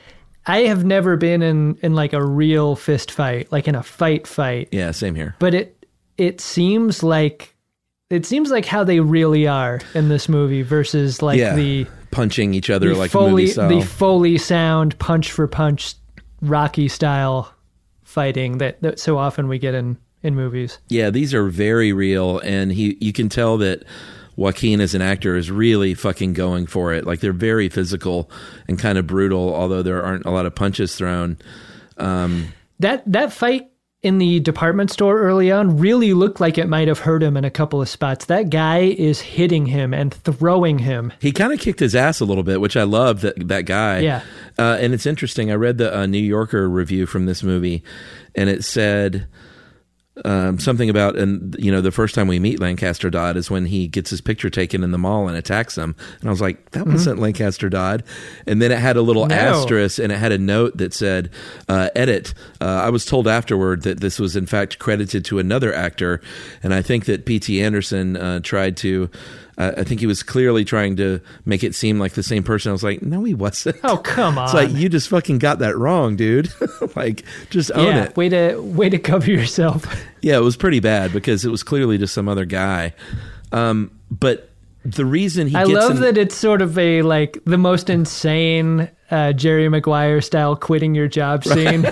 I have never been in, in like a real fist fight, like in a fight fight. Yeah, same here. But it it seems like it seems like how they really are in this movie versus like yeah. the punching each other the like Foley, a movie style. The Foley sound, punch for punch, Rocky style fighting that, that so often we get in, in movies. Yeah, these are very real, and he you can tell that Joaquin as an actor is really fucking going for it. Like they're very physical and kind of brutal, although there aren't a lot of punches thrown. Um, that that fight in the department store early on really looked like it might have hurt him in a couple of spots. That guy is hitting him and throwing him. He kind of kicked his ass a little bit, which I love, that, that guy. Yeah. Uh, and it's interesting. I read the uh, New Yorker review from this movie, and it said um, something about, and you know, the first time we meet Lancaster Dodd is when he gets his picture taken in the mall and attacks him. And I was like, that mm-hmm. wasn't Lancaster Dodd. And then it had a little No. asterisk, and it had a note that said, uh, edit. Uh, I was told afterward that this was in fact credited to another actor. And I think that P T Anderson uh, tried to, uh, I think he was clearly trying to make it seem like the same person. I was like, no, he wasn't. Oh, come on. It's like, you just fucking got that wrong, dude. Like, just own yeah, it. Way to, way to cover yourself. Yeah, it was pretty bad because it was clearly just some other guy. Um, but the reason he I gets love in, that it's sort of a, like, the most insane uh, Jerry Maguire style quitting your job scene.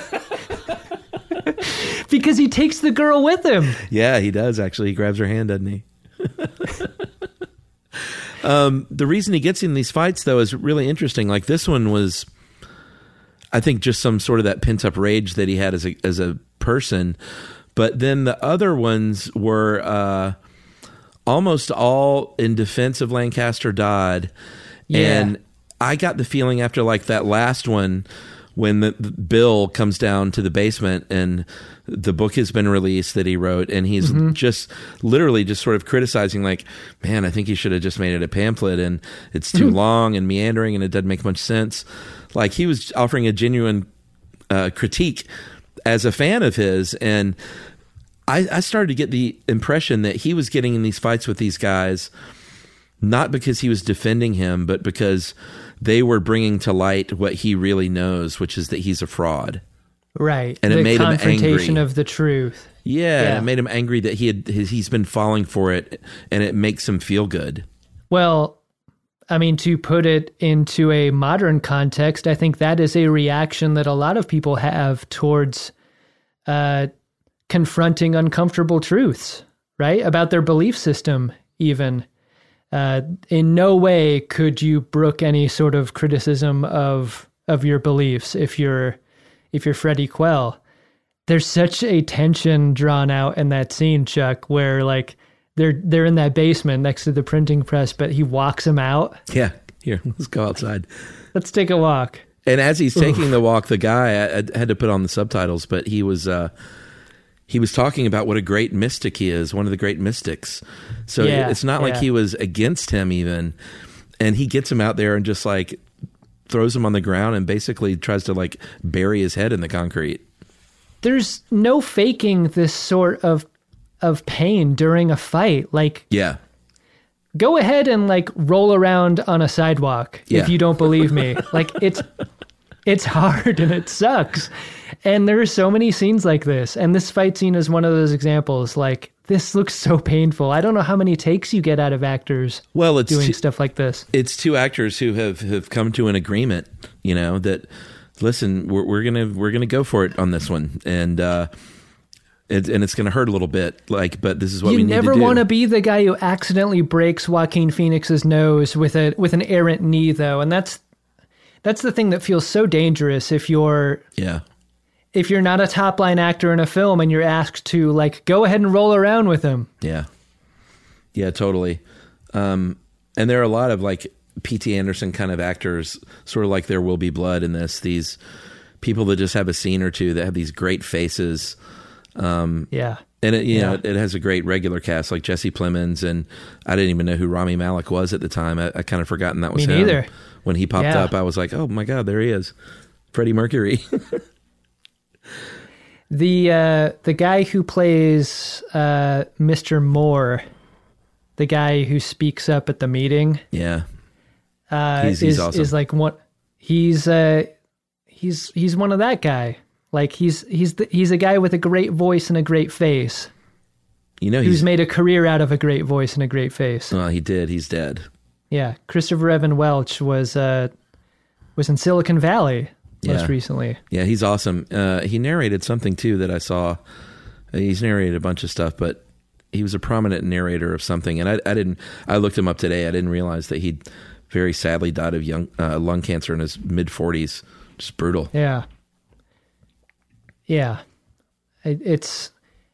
Because he takes the girl with him. Yeah, he does, actually. He grabs her hand, doesn't he? um, the reason he gets in these fights, though, is really interesting. Like, this one was, I think, just some sort of that pent-up rage that he had as a as a person. But then the other ones were uh, almost all in defense of Lancaster Dodd. Yeah. And I got the feeling after, like, that last one, when the, the Bill comes down to the basement and the book has been released that he wrote, and he's mm-hmm. just literally just sort of criticizing, like, man, I think he should have just made it a pamphlet, and it's too mm-hmm. long and meandering and it doesn't make much sense. Like, he was offering a genuine uh, critique as a fan of his. And I, I started to get the impression that he was getting in these fights with these guys, not because he was defending him, but because they were bringing to light what he really knows, which is that he's a fraud. Right. And the it made him angry. Confrontation of the truth. Yeah, yeah. And it made him angry that he had he's been falling for it, and it makes him feel good. Well, I mean, to put it into a modern context, I think that is a reaction that a lot of people have towards uh, confronting uncomfortable truths, right? About their belief system, even. Uh, in no way could you brook any sort of criticism of of your beliefs if you're if you're Freddie Quell. There's such a tension drawn out in that scene, Chuck, where like they're they're in that basement next to the printing press, but he walks him out. Yeah, here, let's go outside. Let's take a walk. And as he's taking Oof. the walk, the guy, I, I had to put on the subtitles, but he was uh, he was talking about what a great mystic he is, one of the great mystics. So yeah, it's not like yeah. he was against him even. And he gets him out there and just like throws him on the ground and basically tries to like bury his head in the concrete. There's no faking this sort of of pain during a fight. Like, yeah. Go ahead and like roll around on a sidewalk yeah. if you don't believe me. Like it's it's hard and it sucks. And there are so many scenes like this. And this fight scene is one of those examples. Like, this looks so painful. I don't know how many takes you get out of actors well, it's doing two, stuff like this. It's two actors who have, have come to an agreement, you know, that listen, we're, we're gonna we're gonna go for it on this one, and uh, it, and it's gonna hurt a little bit, like, but this is what you we need to do. You never want to be the guy who accidentally breaks Joaquin Phoenix's nose with a with an errant knee, though, and that's that's the thing that feels so dangerous if you're yeah. if you're not a top line actor in a film and you're asked to like go ahead and roll around with him. Yeah. Yeah, totally. Um, and there are a lot of like P T Anderson kind of actors, sort of like There Will Be Blood in this, these people that just have a scene or two that have these great faces. Um, yeah. And it, you yeah. know, it has a great regular cast like Jesse Plemons, and I didn't even know who Rami Malek was at the time. I, I kind of forgotten that was Me him. neither. When he popped yeah. up, I was like, oh my God, there he is. Freddie Mercury. The uh, the guy who plays uh, Mister Moore, the guy who speaks up at the meeting, yeah, uh, he's, he's is awesome. is like one. He's uh, he's he's one of that guy. Like he's he's the, he's a guy with a great voice and a great face. You know, who's he's made a career out of a great voice and a great face. Well, he did. He's dead. Yeah, Christopher Evan Welch was uh, was in Silicon Valley. Most yeah. recently. Yeah, he's awesome. Uh, he narrated something, too, that I saw. He's narrated a bunch of stuff, but he was a prominent narrator of something. And I, I didn't, I looked him up today. I didn't realize that he very sadly died of young uh, lung cancer in his mid forties. Just brutal. Yeah. Yeah. It, it's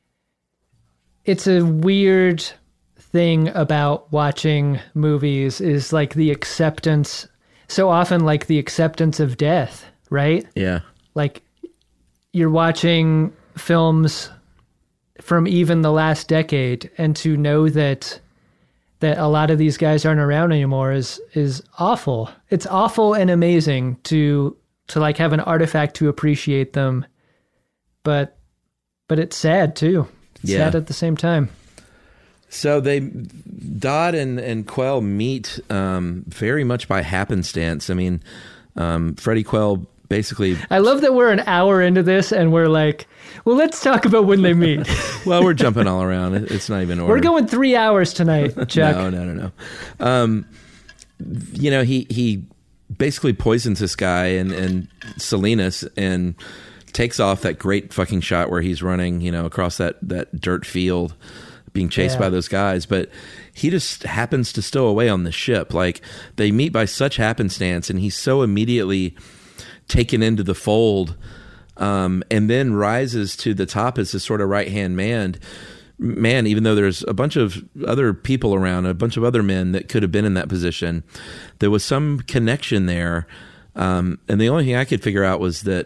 it's a weird thing about watching movies is like the acceptance, so often like the acceptance of death, right? Yeah. Like you're watching films from even the last decade, and to know that that a lot of these guys aren't around anymore is is awful. It's awful and amazing to to like have an artifact to appreciate them, but but it's sad too. It's Yeah. sad at the same time. So they, Dodd and, and Quell meet um, very much by happenstance. I mean, um, Freddie Quell basically... I love that we're an hour into this and we're like, well, let's talk about when they meet. Well, we're jumping all around. It- It's not even order. We're going three hours tonight, Chuck. No, no, no, no. Um, you know, he, he basically poisons this guy and, and Salinas and takes off that great fucking shot where he's running, you know, across that, that dirt field, being chased Yeah. by those guys. But he just happens to stow away on the ship. Like, they meet by such happenstance, and he's so immediately taken into the fold, um, and then rises to the top as this sort of right-hand man, man, even though there's a bunch of other people around, a bunch of other men that could have been in that position. There was some connection there. Um, and the only thing I could figure out was that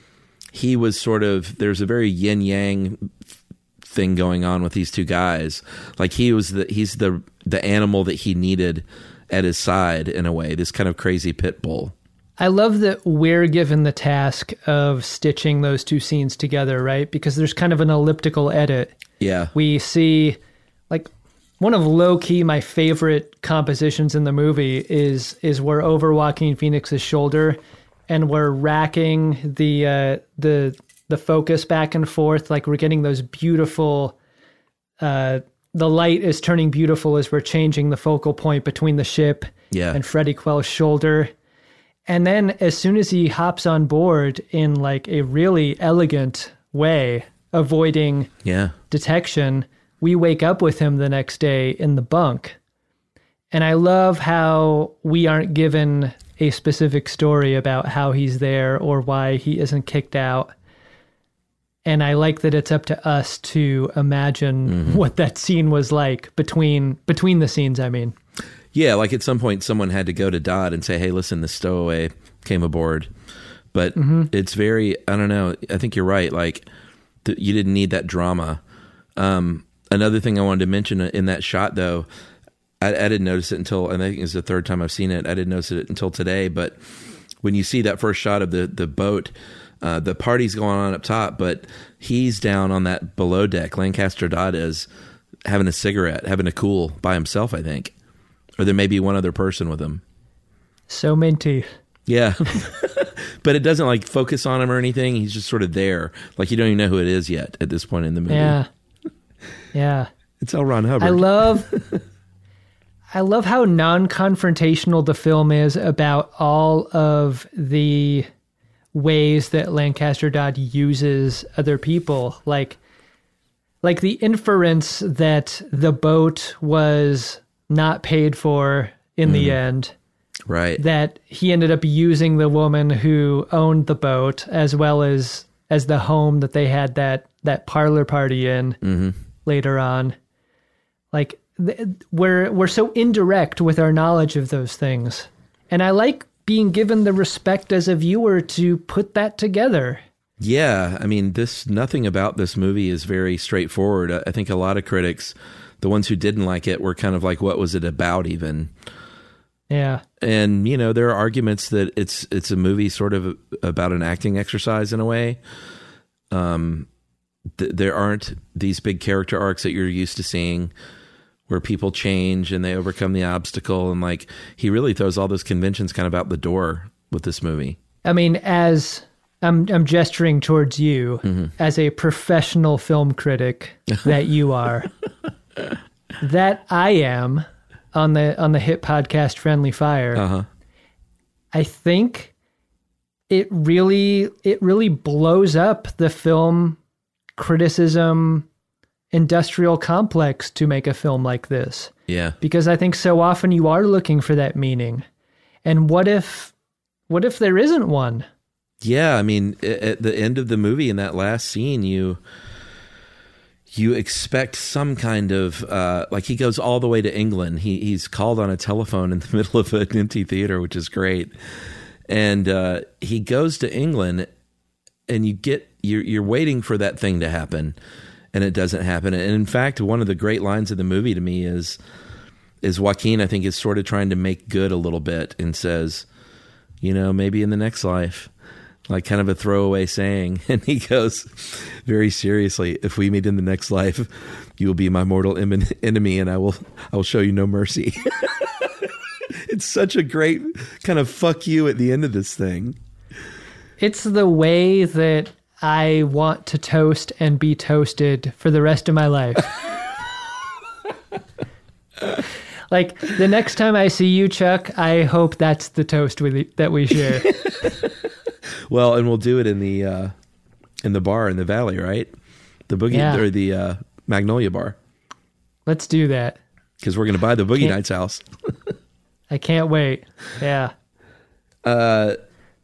he was sort of, there's a very yin-yang thing going on with these two guys. Like, he was the, he's the, the animal that he needed at his side in a way, this kind of crazy pit bull. I love that we're given the task of stitching those two scenes together, right? Because there's kind of an elliptical edit. Yeah. We see, like, one of low-key my favorite compositions in the movie is is we're over Joaquin Phoenix's shoulder, and we're racking the uh, the the focus back and forth. Like, we're getting those beautiful... Uh, the light is turning beautiful as we're changing the focal point between the ship Yeah. and Freddie Quell's shoulder. And then as soon as he hops on board in like a really elegant way, avoiding Yeah. detection, we wake up with him the next day in the bunk. And I love how we aren't given a specific story about how he's there or why he isn't kicked out. And I like that it's up to us to imagine Mm-hmm. what that scene was like between between the scenes, I mean. Yeah, like at some point someone had to go to Dodd and say, hey, listen, the stowaway came aboard. But it's very, I don't know, I think you're right. Like, th- you didn't need that drama. Um, another thing I wanted to mention in that shot, though, I, I didn't notice it until, and I think it's the third time I've seen it. I didn't notice it until today. But when you see that first shot of the, the boat, uh, the party's going on up top, but he's down on that below deck. Lancaster Dodd is having a cigarette, having a cool by himself, I think. Or there may be one other person with him. So minty. Yeah. But it doesn't like focus on him or anything. He's just sort of there. Like, you don't even know who it is yet at this point in the movie. Yeah. Yeah. It's L. Ron Hubbard. I love I love how non-confrontational the film is about all of the ways that Lancaster Dodd uses other people. Like like the inference that the boat was not paid for in the end, Right. that he ended up using the woman who owned the boat as well as as the home that they had that that parlor party in Mm-hmm. later on. Like, th- we're we're so indirect with our knowledge of those things, and I like being given the respect as a viewer to put that together. Yeah. I mean, this, nothing about this movie is very straightforward. I, I think a lot of critics, the ones who didn't like it, were kind of like, what was it about even? Yeah. And, you know, there are arguments that it's it's a movie sort of about an acting exercise in a way. Um, th- there aren't these big character arcs that you're used to seeing where people change and they overcome the obstacle. And, like, he really throws all those conventions kind of out the door with this movie. I mean, as I'm I'm gesturing towards you as a professional film critic that you are, that I am on the on the hit podcast Friendly Fire. Uh-huh. I think it really it really blows up the film criticism industrial complex to make a film like this. Yeah. Because I think so often you are looking for that meaning. And what if what if there isn't one? Yeah, I mean, a- at the end of the movie, in that last scene, you you expect some kind of uh, like he goes all the way to England. He he's called on a telephone in the middle of an empty theater, which is great. And uh, he goes to England, and you get you're you're waiting for that thing to happen, and it doesn't happen. And in fact, one of the great lines of the movie to me is is Joaquin, I think, is sort of trying to make good a little bit and says, you know, maybe in the next life. Like kind of a throwaway saying. And he goes very seriously, if we meet in the next life, you will be my mortal em- enemy and I will I will show you no mercy. It's such a great kind of fuck you at the end of this thing. It's the way that I want to toast and be toasted for the rest of my life. Like the next time I see you, Chuck, I hope that's the toast we, that we share. Well, and we'll do it in the uh, in the bar in the valley, right? The Boogie Yeah. or the uh, Magnolia Bar. Let's do that. Because we're going to buy the Boogie Can't- Nights house. I can't wait. Yeah. Uh,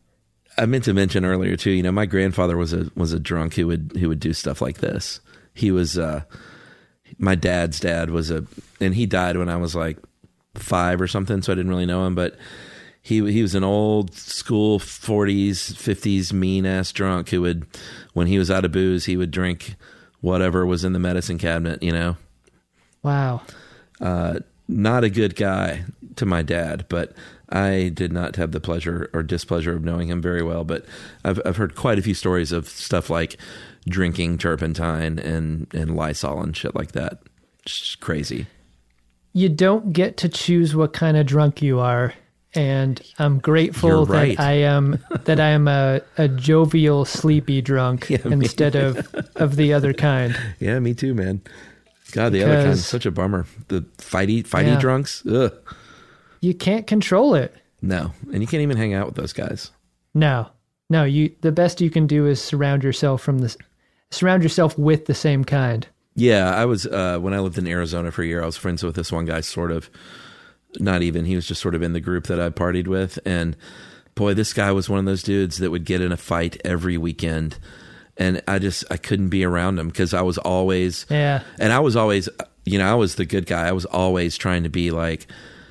I meant to mention earlier too. You know, my grandfather was a was a drunk who would who would do stuff like this. He was uh, my dad's dad was a, and he died when I was like five or something, so I didn't really know him, but. He he was an old school forties, fifties mean ass drunk who would, when he was out of booze, he would drink whatever was in the medicine cabinet, you know. Wow. Uh, not a good guy to my dad, but I did not have the pleasure or displeasure of knowing him very well. But I've I've heard quite a few stories of stuff like drinking turpentine and, and Lysol and shit like that. Just crazy. You don't get to choose what kind of drunk you are. And I'm grateful You're right. that I am that I am a, a jovial, sleepy drunk Yeah, me- instead of, of the other kind. Yeah, me too, man. God, the other kind is Because- such a bummer. The fighty fighty Yeah. drunks. Ugh. You can't control it. No, and you can't even hang out with those guys. No, no. You the best you can do is surround yourself from this, surround yourself with the same kind. Yeah, I was uh, when I lived in Arizona for a year. I was friends with this one guy, sort of. Not even. He was just sort of in the group that I partied with, and boy, this guy was one of those dudes that would get in a fight every weekend, and I just I couldn't be around him because I was always Yeah. and I was always you know I was the good guy. I was always trying to be like.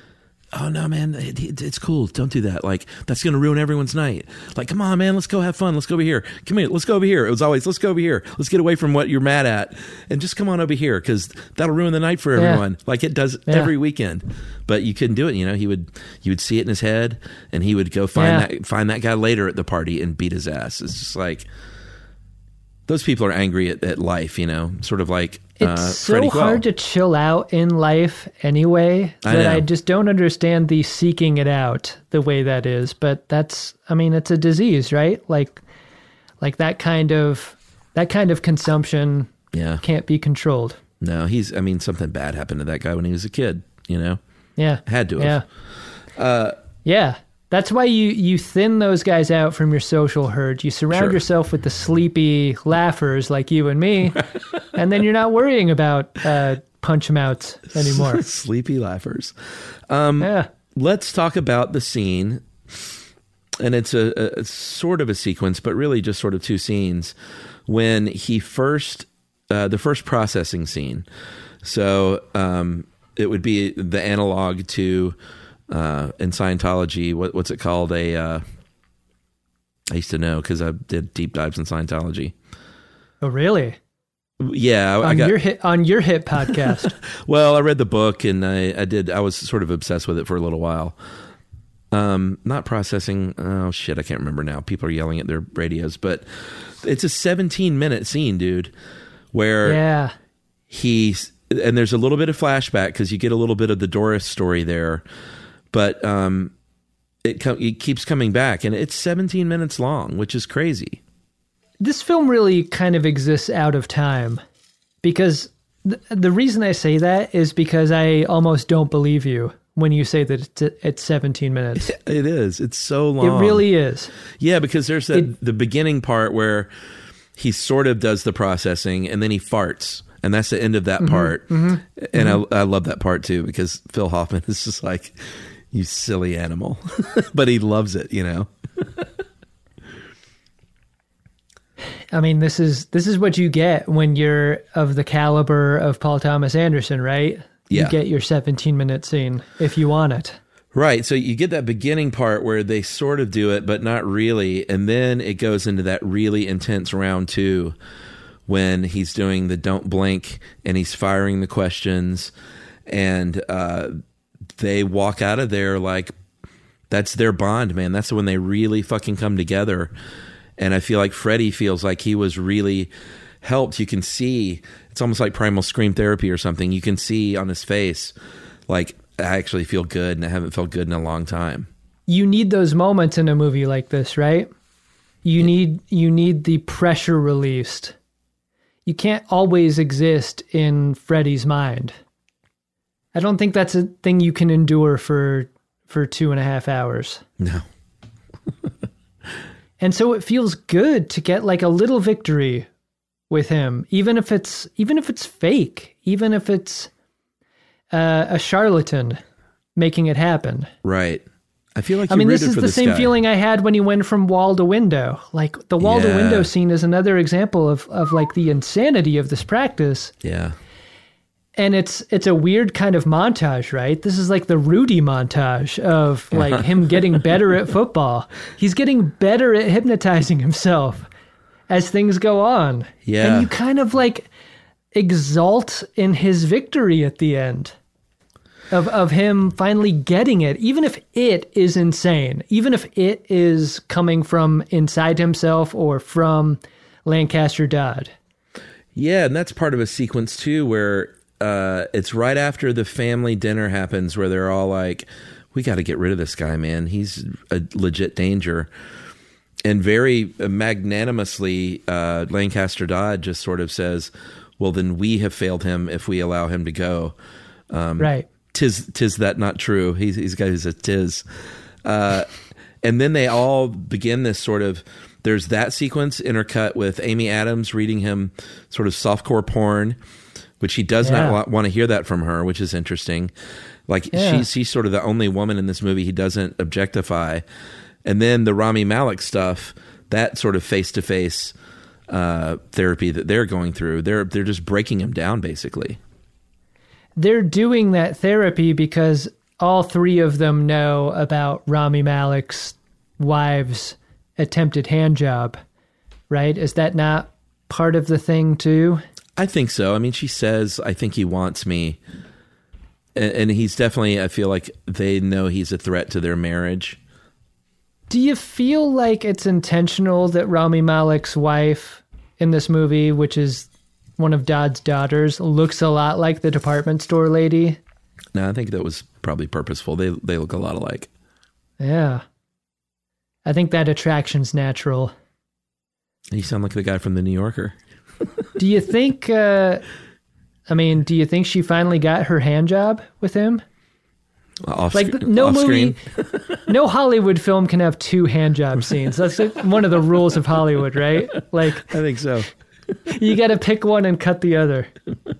Oh no, man! It, it, it's cool. Don't do that. Like that's going to ruin everyone's night. Like, come on, man. Let's go have fun. Let's go over here. Come here. Let's go over here. It was always let's go over here. Let's get away from what you're mad at, and just come on over here because that'll ruin the night for Yeah. everyone. Like it does Yeah. every weekend. But you couldn't do it. You know, he would you would see it in his head, and he would go find Yeah. that find that guy later at the party and beat his ass. It's just like those people are angry at, at life. You know, sort of like. It's uh, so Freddie Quell. hard to chill out in life anyway I that know. I just don't understand the seeking it out the way that is. But that's, I mean, it's a disease, right? Like, like that kind of that kind of consumption Yeah. can't be controlled. No, he's. I mean, something bad happened to that guy when he was a kid. You know, Yeah, had to have. yeah, Uh, yeah. That's why you you thin those guys out from your social herd. You surround Sure. yourself with the sleepy laughers like you and me, and then you're not worrying about uh, punch 'em outs anymore. Sleepy laughers. Um, Yeah. Let's talk about the scene, and it's a, a, a sort of a sequence, but really just sort of two scenes when he first, uh, the first processing scene. So um, it would be the analog to. Uh, in Scientology, what, what's it called? A uh, I used to know because I did deep dives in Scientology. Oh, really? Yeah, I, I On got. your hit on your hit podcast. Well, I read the book and I, I did. I was sort of obsessed with it for a little while. Um, not processing. Oh shit, I can't remember now. People are yelling at their radios, but it's a seventeen minute scene, dude, where Yeah. he's and there's a little bit of flashback because you get a little bit of the Doris story there. But um, it, co- it keeps coming back, and it's seventeen minutes long, which is crazy. This film really kind of exists out of time because th- the reason I say that is because I almost don't believe you when you say that it's, it's seventeen minutes. It is. It's so long. It really is. Yeah, because there's that, It- the beginning part where he sort of does the processing, and then he farts. And that's the end of that part. mm-hmm, And mm-hmm. I, I love that part, too, because Phil Hoffman is just like, you silly animal. But he loves it, you know? I mean, this is this is what you get when you're of the caliber of Paul Thomas Anderson, right? Yeah. You get your seventeen minute scene if you want it. Right. So you get that beginning part where they sort of do it, but not really. And then it goes into that really intense round two when he's doing the don't blink and he's firing the questions. And uh, they walk out of there like that's their bond, man. That's when they really fucking come together. And I feel like Freddie feels like he was really helped. You can see, it's almost like primal scream therapy or something. You can see on his face, like, I actually feel good and I haven't felt good in a long time. You need those moments in a movie like this, right? You need you need the pressure released. You can't always exist in Freddie's mind. I don't think that's a thing you can endure for for two and a half hours. No. And so it feels good to get like a little victory with him, even if it's even if it's fake, even if it's uh, a charlatan making it happen. Right. I feel like you I mean, this rooted is for the this same guy. feeling I had when he went from wall to window. Like the wall to Yeah. window scene is another example of of like the insanity of this practice. Yeah. And it's it's a weird kind of montage, right? This is like the Rudy montage of like him getting better at football. He's getting better at hypnotizing himself as things go on. Yeah. And you kind of like exult in his victory at the end of of him finally getting it, even if it is insane, even if it is coming from inside himself or from Lancaster Dodd. Yeah, and that's part of a sequence too where uh, it's right after the family dinner happens where they're all like, we got to get rid of this guy, man. He's a legit danger. And very magnanimously, uh, Lancaster Dodd just sort of says, well, then we have failed him if we allow him to go. Um, Right. Tis, tis that not true. He's, he's got his a tis. Uh, and then they all begin this sort of, there's that sequence intercut with Amy Adams reading him sort of softcore porn, which he does Yeah. not want to hear that from her, which is interesting. Like Yeah. she's, she's sort of the only woman in this movie he doesn't objectify. And then the Rami Malek stuff, that sort of face-to-face uh, therapy that they're going through, they're they're just breaking him down, basically. They're doing that therapy because all three of them know about Rami Malek's wife's attempted hand job, right? Is that not part of the thing too? I think so. I mean, she says, I think he wants me. And, and he's definitely, I feel like they know he's a threat to their marriage. Do you feel like it's intentional that Rami Malek's wife in this movie, which is one of Dodd's daughters, looks a lot like the department store lady? No, I think that was probably purposeful. They they look a lot alike. Yeah. I think that attraction's natural. You sound like the guy from The New Yorker. Do you think, uh, I mean, do you think she finally got her hand job with him? Off, Like sc- the- no off movie, screen. no Hollywood film can have two hand job scenes. That's like one of the rules of Hollywood, right? Like I think so. you got to pick one and cut the other.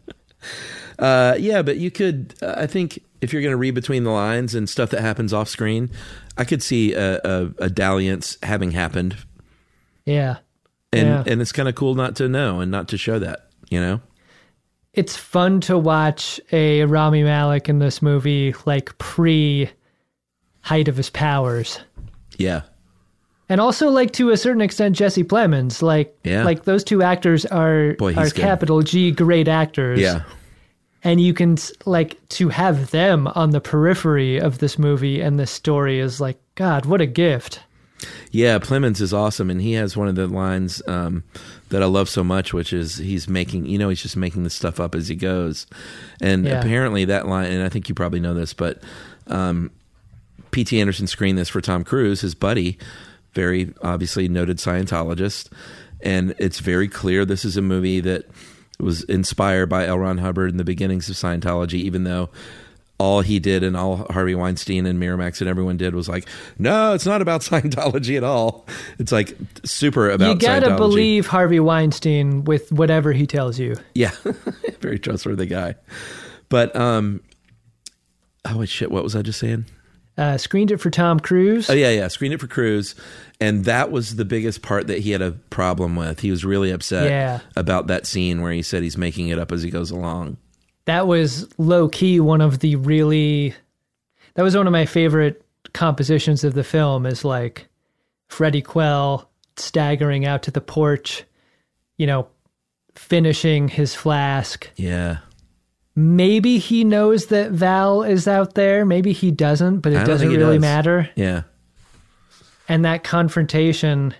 Uh, yeah, but you could, uh, I think if you're going to read between the lines and stuff that happens off screen, I could see a, a, a dalliance having happened. Yeah. And, Yeah. and it's kind of cool not to know and not to show that, you know? It's fun to watch a Rami Malek in this movie, like pre height of his powers. Yeah. And also, like, to a certain extent, Jesse Plemons. Like, Yeah. like those two actors are, Boy, he's are good. capital G great actors. Yeah. And you can, like, to have them on the periphery of this movie and this story is like, God, what a gift. Yeah, Plemons is awesome, and he has one of the lines um, that I love so much, which is he's making, you know, he's just making this stuff up as he goes. And Yeah. apparently that line, and I think you probably know this, but um, P T Anderson screened this for Tom Cruise, his buddy, very obviously noted Scientologist. And it's very clear this is a movie that was inspired by L. Ron Hubbard in the beginnings of Scientology, even though all he did and all Harvey Weinstein and Miramax and everyone did was like, no, it's not about Scientology at all. It's like super about You gotta Scientology. believe Harvey Weinstein with whatever he tells you. Yeah. Very trustworthy guy. But, um, oh, wait, shit. What was I just saying? Uh, screened it for Tom Cruise. Oh yeah, yeah. Screened it for Cruise, and that was the biggest part that he had a problem with. He was really upset Yeah. about that scene where he said he's making it up as he goes along. That was low key one of the really. That was one of my favorite compositions of the film. Is like Freddie Quell staggering out to the porch, you know, finishing his flask. Yeah. Maybe he knows that Val is out there. Maybe he doesn't, but I it don't doesn't think he really does. matter. Yeah. And that confrontation,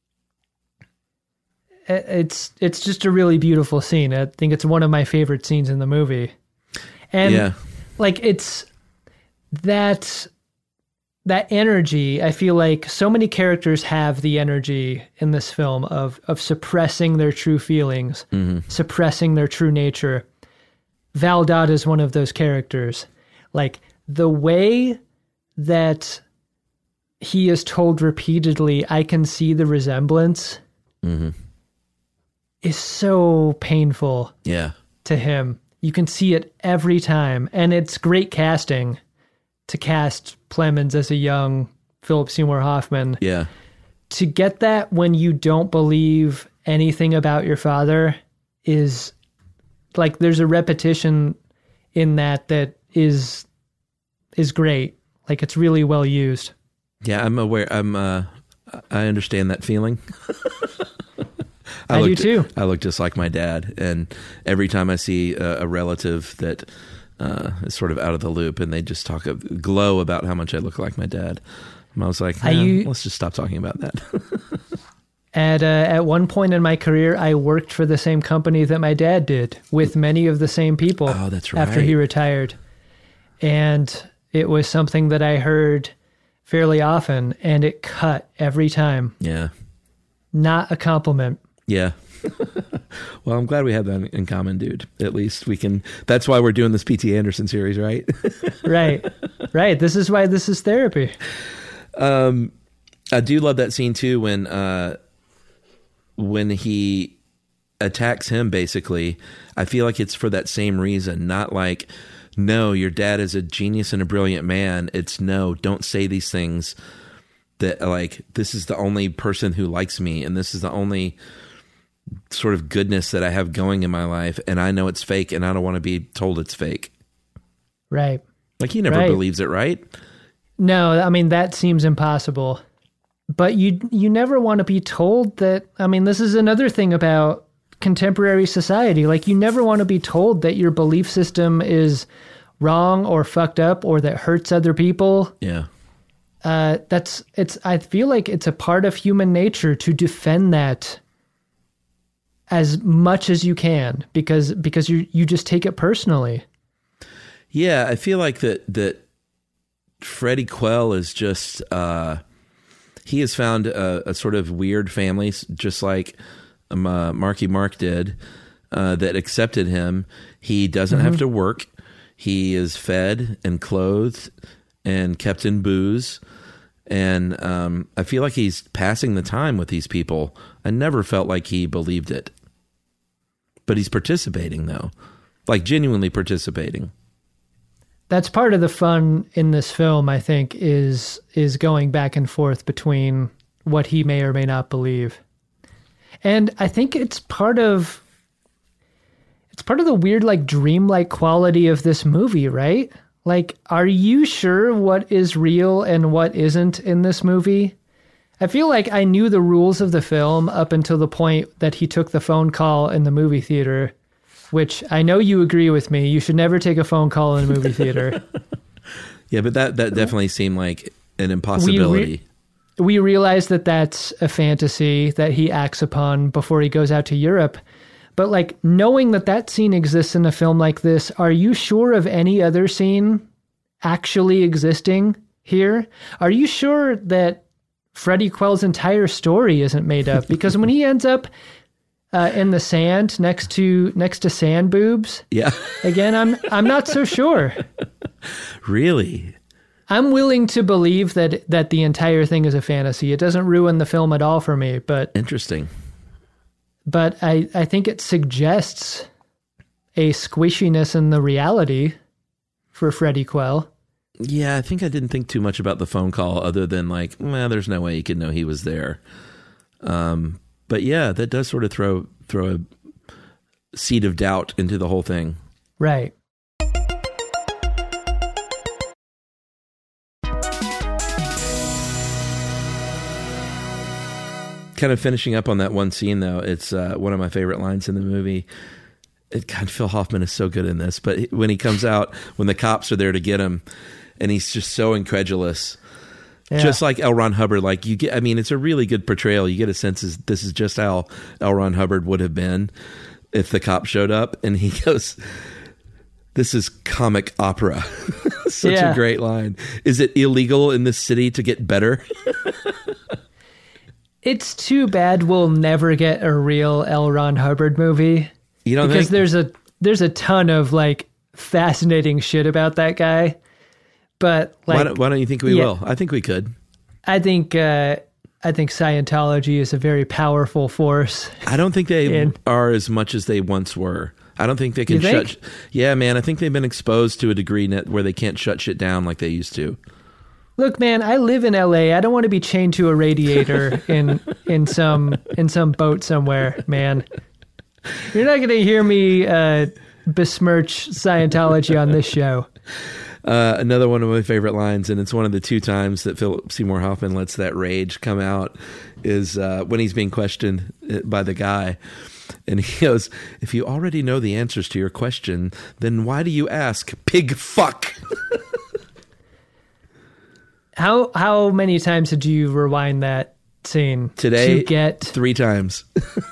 i- it's it's just a really beautiful scene. I think it's one of my favorite scenes in the movie. And Yeah. like it's that that energy, I feel like so many characters have the energy in this film of of suppressing their true feelings, suppressing their true nature. Val Dodd is one of those characters. Like the way that he is told repeatedly, I can see the resemblance, is so painful Yeah. to him. You can see it every time. And it's great casting to cast Plemons as a young Philip Seymour Hoffman. Yeah. To get that when you don't believe anything about your father is like there's a repetition in that that is is great. Like it's really well used. Yeah, I'm aware. I'm. Uh, I understand that feeling. I do look, too. I look just like my dad, and every time I see a, a relative that uh, is sort of out of the loop, and they just talk of glow about how much I look like my dad, I was like, I "Man, u- let's just stop talking about that." At uh, at one point in my career, I worked for the same company that my dad did, with many of the same people. Oh, that's After he right. retired, and it was something that I heard fairly often, and it cut every time. Yeah, Not a compliment. yeah. Well, I'm glad we have that in common, dude. At least we can. That's why we're doing this P T Anderson series, right? Right, right. This is why this is therapy. Um, I do love that scene too when uh, when he attacks him. Basically, I feel like it's for that same reason. Not like, no, your dad is a genius and a brilliant man. It's no, don't say these things. That like this is the only person who likes me, and this is the only sort of goodness that I have going in my life, and I know it's fake, and I don't want to be told it's fake. Right. Like he never Right. believes it, right? No, I mean that seems impossible. But you you never want to be told that. I mean, this is another thing about contemporary society. Like you never want to be told that your belief system is wrong or fucked up or that hurts other people. Yeah. Uh, that's it's. I feel like it's a part of human nature to defend that as much as you can because because you you just take it personally. Yeah, I feel like that that Freddie Quell is just uh, he has found a, a sort of weird family, just like um, uh, Marky Mark did, uh, that accepted him. He doesn't Mm-hmm. have to work. He is fed and clothed and kept in booze. And um, I feel like he's passing the time with these people. I never felt like he believed it. But he's participating, though. Like, genuinely participating. That's part of the fun in this film, I think, is is going back and forth between what he may or may not believe. And I think it's part of it's part of the weird, like, dreamlike quality of this movie, right? Like, are you sure what is real and what isn't in this movie? I feel like I knew the rules of the film up until the point that he took the phone call in the movie theater, which I know you agree with me. You should never take a phone call in a movie theater. Yeah, but that, that definitely seemed like an impossibility. We, re- we realize that that's a fantasy that he acts upon before he goes out to Europe. But like knowing that that scene exists in a film like this, are you sure of any other scene actually existing here? Are you sure that Freddie Quell's entire story isn't made up? Because when he ends up uh, in the sand next to next to sand boobs, Yeah. again, I'm I'm not so sure. Really? I'm willing to believe that that the entire thing is a fantasy. It doesn't ruin the film at all for me, but Interesting. but I, I think it suggests a squishiness in the reality for Freddie Quell. Yeah, I think I didn't think too much about the phone call other than like, well, there's no way he could know he was there. Um, but yeah, that does sort of throw throw a seed of doubt into the whole thing. Right. Kind of finishing up on that one scene, though, it's uh, one of my favorite lines in the movie. It, God, Phil Hoffman is so good in this. But when he comes out, when the cops are there to get him, and he's just so incredulous, yeah. just like L. Ron Hubbard. Like you get, I mean, it's a really good portrayal. You get a sense is this is just how L. Ron Hubbard would have been if the cop showed up, and he goes, "This is comic opera." Such yeah. a great line. Is it illegal in this city to get better? It's too bad we'll never get a real L. Ron Hubbard movie. You don't because think? there's a there's a ton of like fascinating shit about that guy. But like, why don't, why don't you think we yeah, will? I think we could. I think uh, I think Scientology is a very powerful force. I don't think they in, are as much as they once were. I don't think they can you think? shut. Yeah, man. I think they've been exposed to a degree net where they can't shut shit down like they used to. Look, man, I live in L A. I don't want to be chained to a radiator in in some in some boat somewhere, man. You're not going to hear me uh, besmirch Scientology on this show. Uh, another one of my favorite lines, and it's one of the two times that Philip Seymour Hoffman lets that rage come out, is uh, when he's being questioned by the guy. And he goes, "If you already know the answers to your question, then why do you ask, pig fuck?" How how many times did you rewind that scene today? To get three times.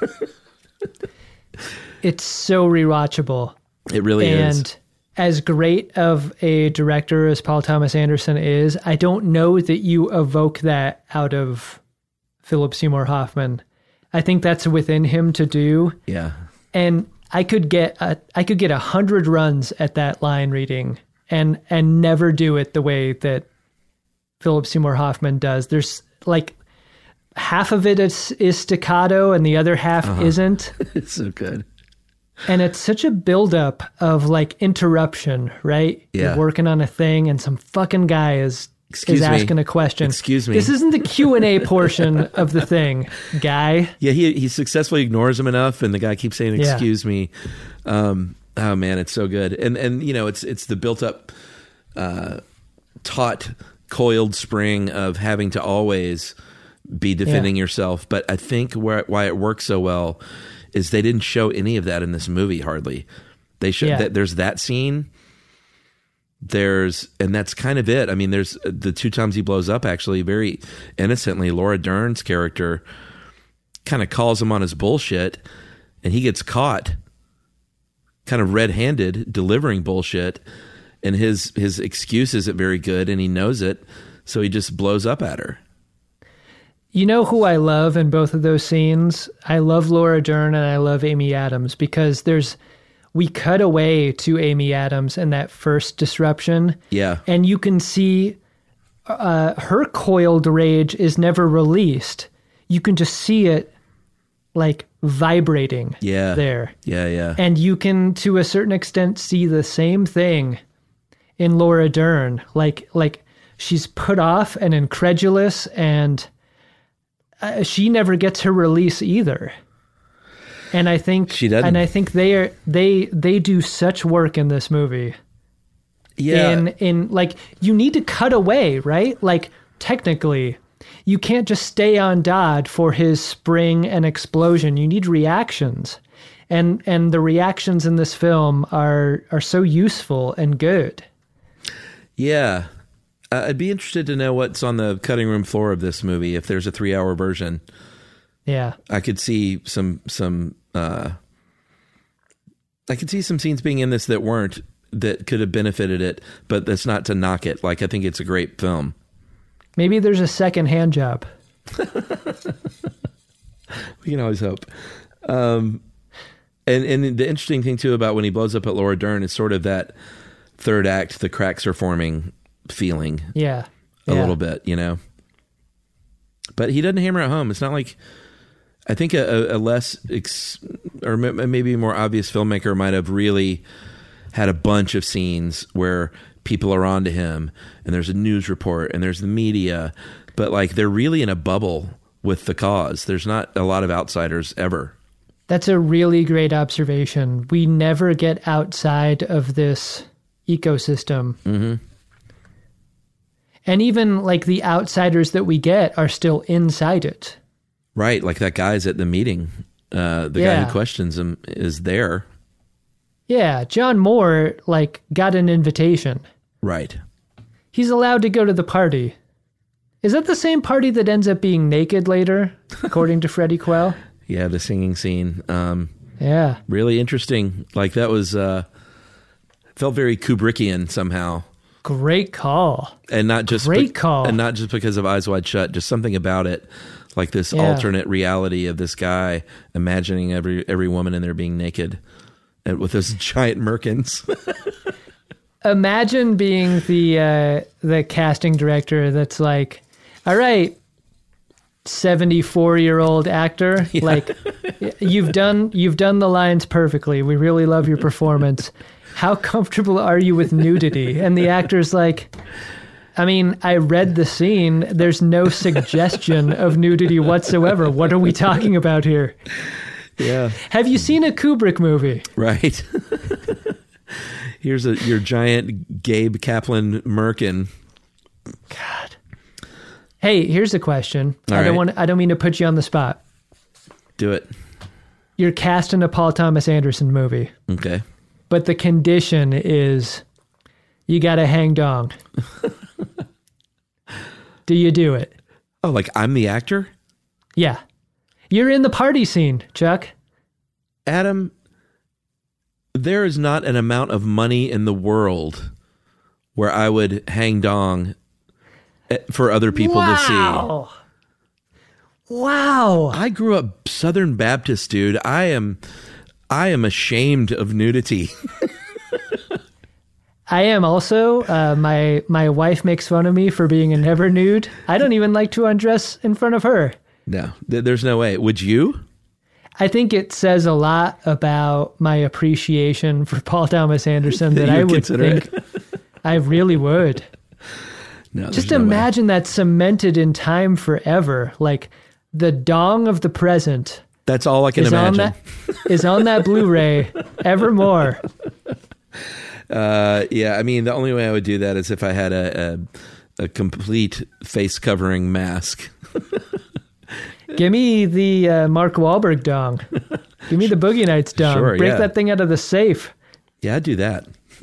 It's so rewatchable. It really and is. And as great of a director as Paul Thomas Anderson is, I don't know that you evoke that out of Philip Seymour Hoffman. I think that's within him to do. Yeah. And I could get a I could get a hundred runs at that line reading and and never do it the way that Philip Seymour Hoffman does. There's like half of it is, is staccato and the other half uh-huh. isn't. It's so good. And it's such a buildup of like interruption, right? Yeah. You're working on a thing and some fucking guy is Excuse is me. asking a question. Excuse me. This isn't the Q and A portion of the thing, guy. Yeah, he he successfully ignores him enough, and the guy keeps saying, "Excuse yeah. me." Um, oh man, it's so good. And and you know, it's it's the built up, uh, taut, coiled spring of having to always be defending yeah. yourself. But I think where why it works so well is they didn't show any of that in this movie hardly. They showed yeah. that there's that scene. There's, and that's kind of it. I mean, there's the two times he blows up, actually, very innocently. Laura Dern's character kind of calls him on his bullshit, and he gets caught kind of red-handed delivering bullshit, and his his excuse isn't very good, and he knows it, so he just blows up at her. You know who I love in both of those scenes? I love Laura Dern and I love Amy Adams, because there's we cut away to Amy Adams in that first disruption. Yeah. And you can see uh, her coiled rage is never released. You can just see it like vibrating yeah. there. Yeah, yeah. And you can, to a certain extent, see the same thing in Laura Dern. Like, like she's put off and incredulous, and uh, she never gets her release either. And I think she doesn't. And I think they are they they do such work in this movie. Yeah. In in like you need to cut away, right? Like technically, you can't just stay on Dodd for his spring and explosion. You need reactions. And and the reactions in this film are are so useful and good. Yeah. Uh, I'd be interested to know what's on the cutting room floor of this movie if there's a three-hour version. Yeah. I could see some, some, uh, I could see some scenes being in this that weren't, that could have benefited it, but that's not to knock it. Like, I think it's a great film. Maybe there's a second hand job. We can always hope. Um, and, and the interesting thing too about when he blows up at Laura Dern is sort of that third act, the cracks are forming feeling. Yeah. A yeah. little bit, you know, but he doesn't hammer it home. It's not like, I think a, a less ex, or maybe a more obvious filmmaker might have really had a bunch of scenes where people are on to him, and there's a news report, and there's the media, but like they're really in a bubble with the cause. There's not a lot of outsiders ever. That's a really great observation. We never get outside of this ecosystem. Mm-hmm. And even like the outsiders that we get are still inside it. Right. Like that guy's at the meeting. Uh, the yeah. guy who questions him is there. Yeah. John Moore, like, got an invitation. Right. He's allowed to go to the party. Is that the same party that ends up being naked later, according to Freddie Quell? Yeah, the singing scene. Um, yeah. Really interesting. Like that was, uh, felt very Kubrickian somehow. Great call. And not just Great be- call. And not just because of Eyes Wide Shut, just something about it. Like this Yeah. alternate reality of this guy imagining every every woman in there being naked and with those giant merkins. Imagine being the uh, the casting director that's like, all right, seventy-four-year-old actor, yeah. like you've done you've done the lines perfectly. We really love your performance. How comfortable are you with nudity? And the actor's like, I mean, I read the scene. There's no suggestion of nudity whatsoever. What are we talking about here? Yeah. Have you seen a Kubrick movie? Right. Here's a your giant Gabe Kaplan merkin. God. Hey, here's a question. All I don't right. want. I don't mean to put you on the spot. Do it. You're cast in a Paul Thomas Anderson movie. Okay. But the condition is you got to hang dong. Do you do it? Oh, like I'm the actor? Yeah. You're in the party scene, Chuck. Adam, there is not an amount of money in the world where I would hang dong for other people wow. to see. Wow. I grew up Southern Baptist, dude. I am I am ashamed of nudity. I am also. Uh, my my wife makes fun of me for being a never nude. I don't even like to undress in front of her. No, th- there's no way. Would you? I think it says a lot about my appreciation for Paul Thomas Anderson that I would think it? I really would. No, just no imagine way. that cemented in time forever. Like the dong of the present. That's all I can is imagine. On that, is on that Blu-ray evermore. Uh, yeah, I mean, the only way I would do that is if I had a a, a complete face covering mask. Give me the uh, Mark Wahlberg dong. Give me the Boogie Nights dong. Sure, Break yeah. that thing out of the safe. Yeah, I'd do that.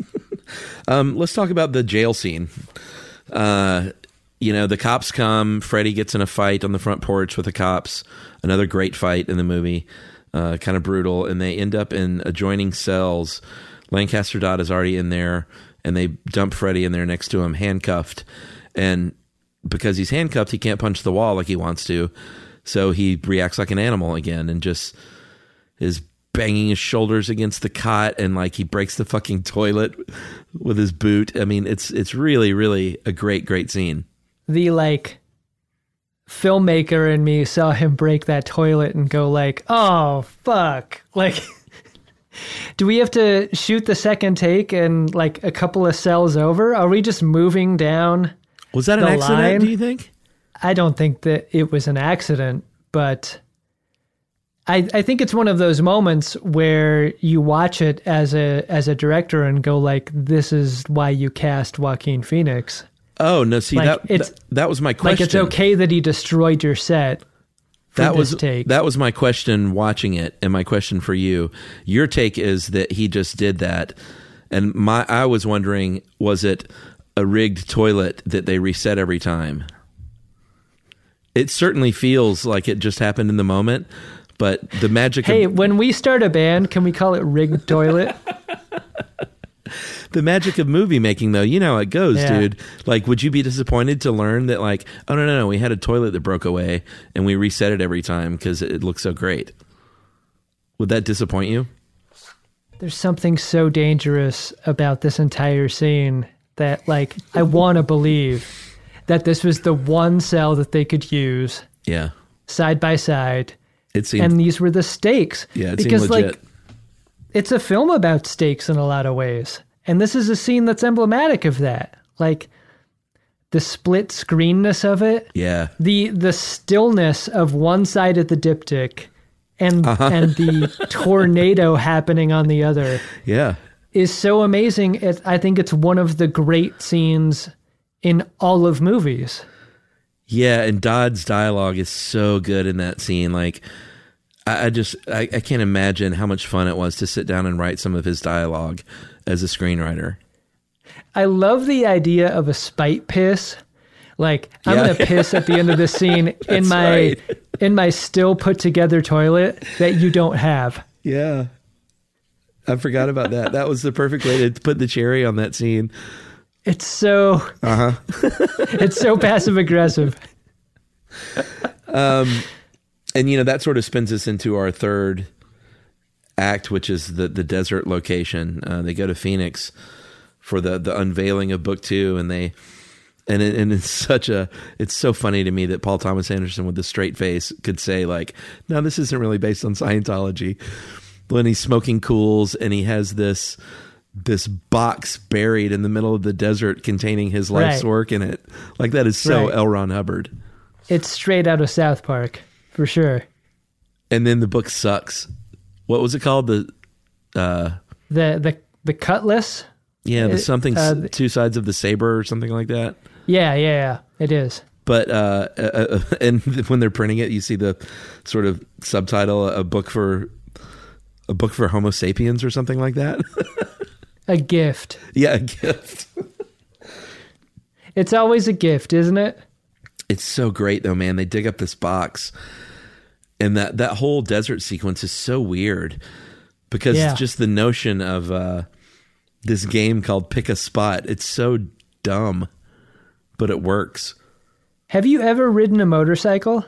um, let's talk about the jail scene. Uh, you know, the cops come. Freddie gets in a fight on the front porch with the cops. Another great fight in the movie. Uh, kind of brutal. And they end up in adjoining cells. Lancaster Dodd is already in there. And they dump Freddie in there next to him, handcuffed. And because he's handcuffed, he can't punch the wall like he wants to. So he reacts like an animal again and just is banging his shoulders against the cot, and like he breaks the fucking toilet with his boot. I mean, it's it's really, really a great, great scene. The like filmmaker in me saw him break that toilet and go like, oh, fuck. Like, do we have to shoot the second take and like a couple of cells over? Are we just moving down? Was that an the accident, line? do you think? I don't think that it was an accident, but I, I think it's one of those moments where you watch it as a as a director and go like, this is why you cast Joaquin Phoenix. Oh, no, see, Like, that, it's- that that was my question. Like it's okay that he destroyed your set for that this was take. That was my question watching it, and my question for you. Your take is that he just did that, and my I was wondering, was it a rigged toilet that they reset every time? It certainly feels like it just happened in the moment, but the magic Hey, of, when we start a band, can we call it Rigged Toilet? the magic of movie making, though, you know how it goes, Yeah. dude. Like, would you be disappointed to learn that, like, oh, no, no, no, we had a toilet that broke away and we reset it every time because it looks so great? Would that disappoint you? There's something so dangerous about this entire scene that, like, I want to believe that this was the one cell that they could use Yeah. side by side. It seemed, And these were the stakes. yeah, it because seemed legit. like it's a film about stakes in a lot of ways. And this is a scene that's emblematic of that. Like the split screenness of it. Yeah. The the stillness of one side of the diptych and Uh-huh. and the tornado happening on the other Yeah. is so amazing. It, I think it's one of the great scenes in all of movies. Yeah, and Dodd's dialogue is so good in that scene. Like, I, I just, I, I can't imagine how much fun it was to sit down and write some of his dialogue as a screenwriter. I love the idea of a spite piss. Like, I'm Yeah. going to piss at the end of the scene in my right. in my still put together toilet that you don't have. Yeah. I forgot about that. That was the perfect way to put the cherry on that scene. It's so Uh-huh. it's so passive aggressive. Um, and, you know, that sort of spins us into our third act, which is the, the desert location. Uh, they go to Phoenix for the, the unveiling of book two, and they... And it, and it's such a, it's so funny to me that Paul Thomas Anderson with a straight face could say like, no, this isn't really based on Scientology. When he's smoking cools and he has this, this box buried in the middle of the desert containing his life's Right. work in it. Like that is so Right. L. Ron Hubbard. It's straight out of South Park, for sure. And then the book sucks. What was it called? The, uh, The the the Cutlass? yeah, the It- something, uh, the- two sides of the saber or something like that. Yeah, yeah, yeah. It is. But uh, uh, and when they're printing it, you see the sort of subtitle, a book for a book for Homo sapiens or something like that. A gift. Yeah, a gift. It's always a gift, isn't it? It's so great though, man. They dig up this box, and that that whole desert sequence is so weird because Yeah. it's just the notion of uh, this game called Pick a Spot. It's so dumb, but it works. Have you ever ridden a motorcycle?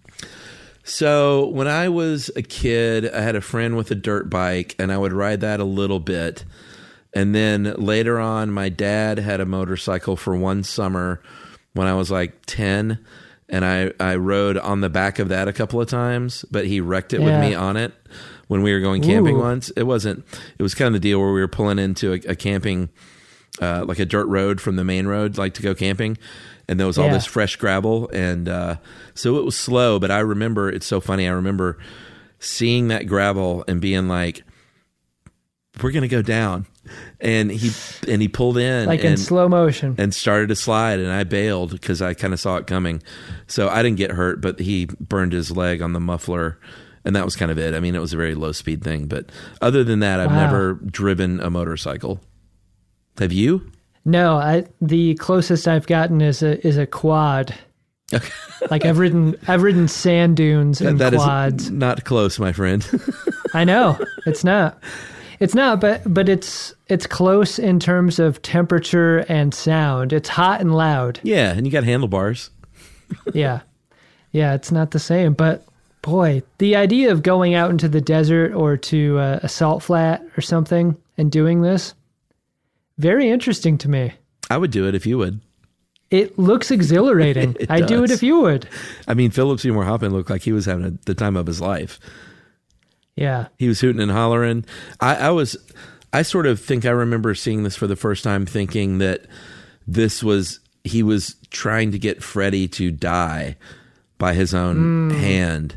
So when I was a kid, I had a friend with a dirt bike, and I would ride that a little bit. And then later on, my dad had a motorcycle for one summer when I was like ten, and I, I rode on the back of that a couple of times, but he wrecked it Yeah. with me on it when we were going camping Ooh. once. It wasn't, it was kind of the deal where we were pulling into a, a camping, uh, like a dirt road from the main road, like to go camping. And there was all Yeah. this fresh gravel. And uh, so it was slow, but I remember, it's so funny. I remember seeing that gravel and being like, we're going to go down. And he, and he pulled in Like and, in slow motion. and started to slide. And I bailed because I kind of saw it coming. So I didn't get hurt, but he burned his leg on the muffler. And that was kind of it. I mean, it was a very low speed thing. But other than that, I've Wow. never driven a motorcycle. Have you? No, I the closest I've gotten is a is a quad. Okay. Like I've ridden I've ridden sand dunes and That is quads. not close, my friend. I know. It's not. It's not, but but it's it's close in terms of temperature and sound. It's hot and loud. Yeah, and you got handlebars. Yeah. Yeah, it's not the same, but boy, the idea of going out into the desert or to uh, a salt flat or something and doing this, very interesting to me. I would do it if you would. It looks exhilarating. It I'd do it does. if you would. I mean, Philip Seymour Hoffman looked like he was having a, the time of his life. Yeah. He was hooting and hollering. I, I was, I sort of think I remember seeing this for the first time, thinking that this was, he was trying to get Freddie to die by his own Mm. hand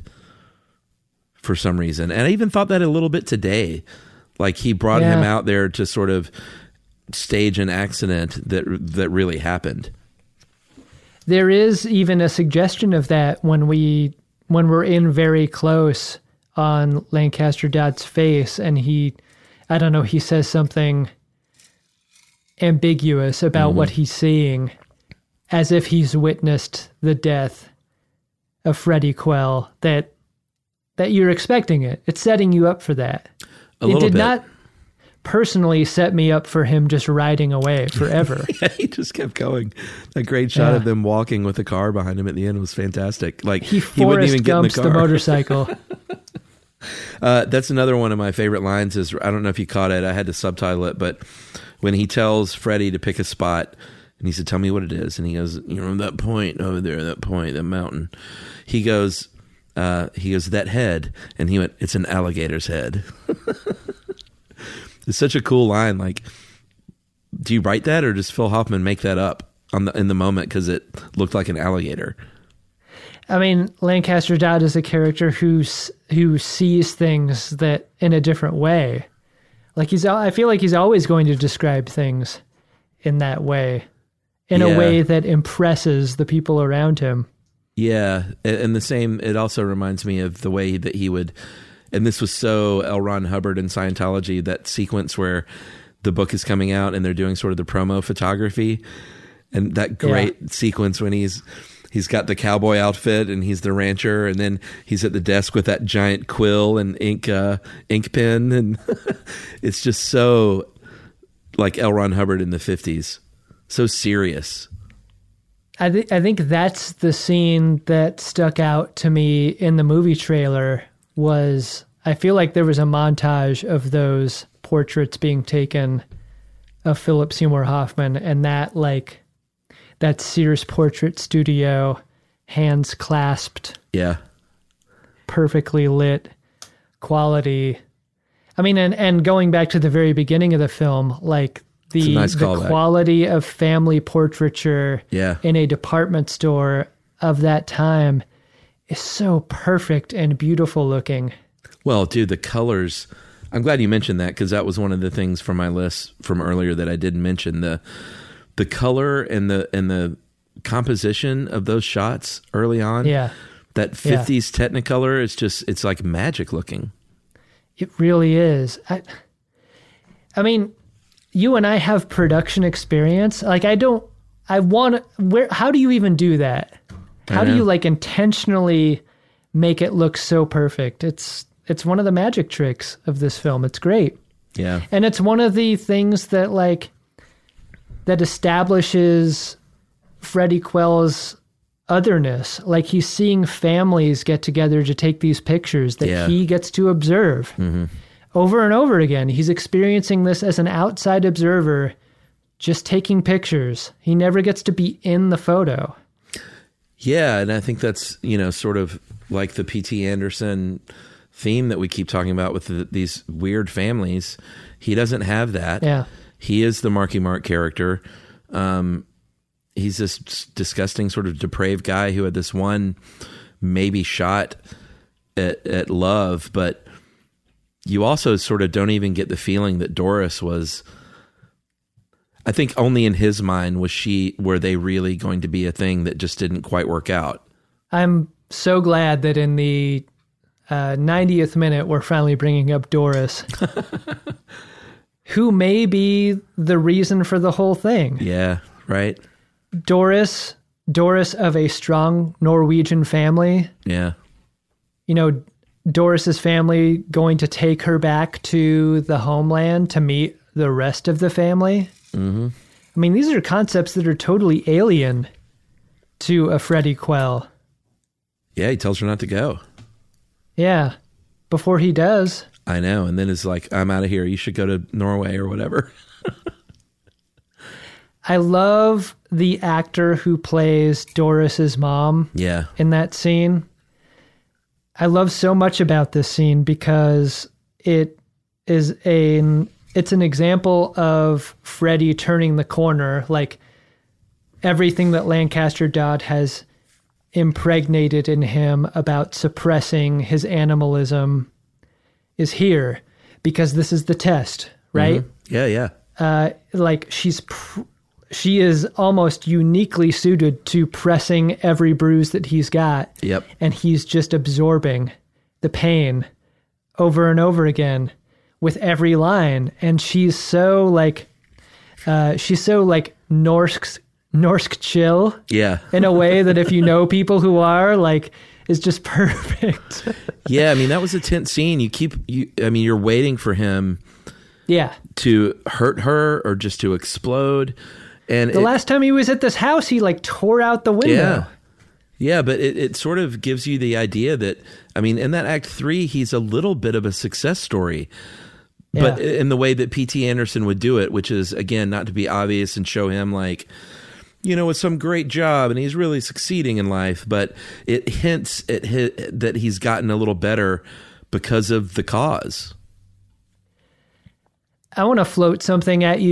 for some reason. And I even thought that a little bit today. Like he brought Yeah. him out there to sort of stage an accident that that really happened. There is even a suggestion of that when we when we're in very close on Lancaster Dodd's face and he I don't know, he says something ambiguous about Mm-hmm. what he's seeing as if he's witnessed the death of Freddie Quell, that that you're expecting it. It's setting you up for that. A it little did bit. not personally set me up for him just riding away forever. He just kept going. That great shot Yeah. of them walking with the car behind him at the end was fantastic. Like He he wouldn't Forrest even get in the Gumps the, car. motorcycle. Uh, that's another one of my favorite lines. Is I don't know if you caught it. I had to subtitle it, but when he tells Freddie to pick a spot, and he said, "Tell me what it is," and he goes, "You know that point over there, that point, that mountain." He goes, uh, "He goes that head," and he went, "It's an alligator's head." It's such a cool line. Like do you write that, or does Phil Hoffman make that up on the in the moment because it looked like an alligator? I mean, Lancaster Dodd is a character who's who sees things that in a different way. Like he's, I feel like he's always going to describe things in that way, in Yeah. a way that impresses the people around him. Yeah, and and the same. It also reminds me of the way that he would, and this was so L. Ron Hubbard in Scientology, that sequence where the book is coming out and they're doing sort of the promo photography, and that great yeah. sequence when he's he's got the cowboy outfit and he's the rancher, and then he's at the desk with that giant quill and ink uh, ink pen, and it's just so like L. Ron Hubbard in the fifties, so serious. I, th- I think that's the scene that stuck out to me in the movie trailer. Was I feel like there was a montage of those portraits being taken of Philip Seymour Hoffman, and that like that Sears portrait studio, hands clasped, yeah, perfectly lit, quality. I mean, and and going back to the very beginning of the film, like the nice the quality of family portraiture yeah. in a department store of that time is so perfect and beautiful looking. Well, dude, the colors. I'm glad you mentioned that, because that was one of the things from my list from earlier that I didn't mention. The the color and the and the composition of those shots early on. Yeah. That fifties yeah. Technicolor is just, it's like magic looking. It really is. I, I mean, you and I have production experience. Like I don't, I want to, where, how do you even do that? How do you like intentionally make it look so perfect? It's, it's one of the magic tricks of this film. It's great. Yeah. And it's one of the things that like, that establishes Freddie Quell's otherness. Like he's seeing families get together to take these pictures that yeah. he gets to observe. Mm-hmm. Over and over again, he's experiencing this as an outside observer, just taking pictures. He never gets to be in the photo. Yeah, and I think that's, you know, sort of like the P T Anderson theme that we keep talking about with the, these weird families. He doesn't have that. Yeah. He is the Marky Mark character. Um, he's this disgusting sort of depraved guy who had this one maybe shot at, at love, but you also sort of don't even get the feeling that Doris was, I think only in his mind was she, were they really going to be a thing that just didn't quite work out. I'm so glad that in the uh, ninetieth minute, we're finally bringing up Doris, who may be the reason for the whole thing. Yeah, right. Doris, Doris of a strong Norwegian family. Yeah. You know, Doris's family going to take her back to the homeland to meet the rest of the family. Mm-hmm. I mean, these are concepts that are totally alien to a Freddie Quell. Yeah, he tells her not to go. Yeah, before he does. I know, and then it's like, I'm out of here. You should go to Norway or whatever. I love the actor who plays Doris's mom. Yeah. In that scene. I love so much about this scene because it is an it's an example of Freddie turning the corner, like everything that Lancaster Dodd has impregnated in him about suppressing his animalism is here because this is the test, right? Mm-hmm. Yeah, yeah. Uh, like she's pr- she is almost uniquely suited to pressing every bruise that he's got. Yep. And he's just absorbing the pain over and over again with every line. And she's so like, uh, she's so like Norsk, Norsk chill. Yeah. In a way that if you know people who are, like, is just perfect. Yeah. I mean, that was a tense scene. You keep, you, I mean, you're waiting for him. Yeah. To hurt her or just to explode. And the it, last time he was at this house, he like tore out the window. Yeah. Yeah, but it, it sort of gives you the idea that, I mean, in that act three, he's a little bit of a success story. But yeah. in the way that P T Anderson would do it, which is, again, not to be obvious and show him like, you know, it's some great job and he's really succeeding in life. But it hints at his, that he's gotten a little better because of the cause. I want to float something at you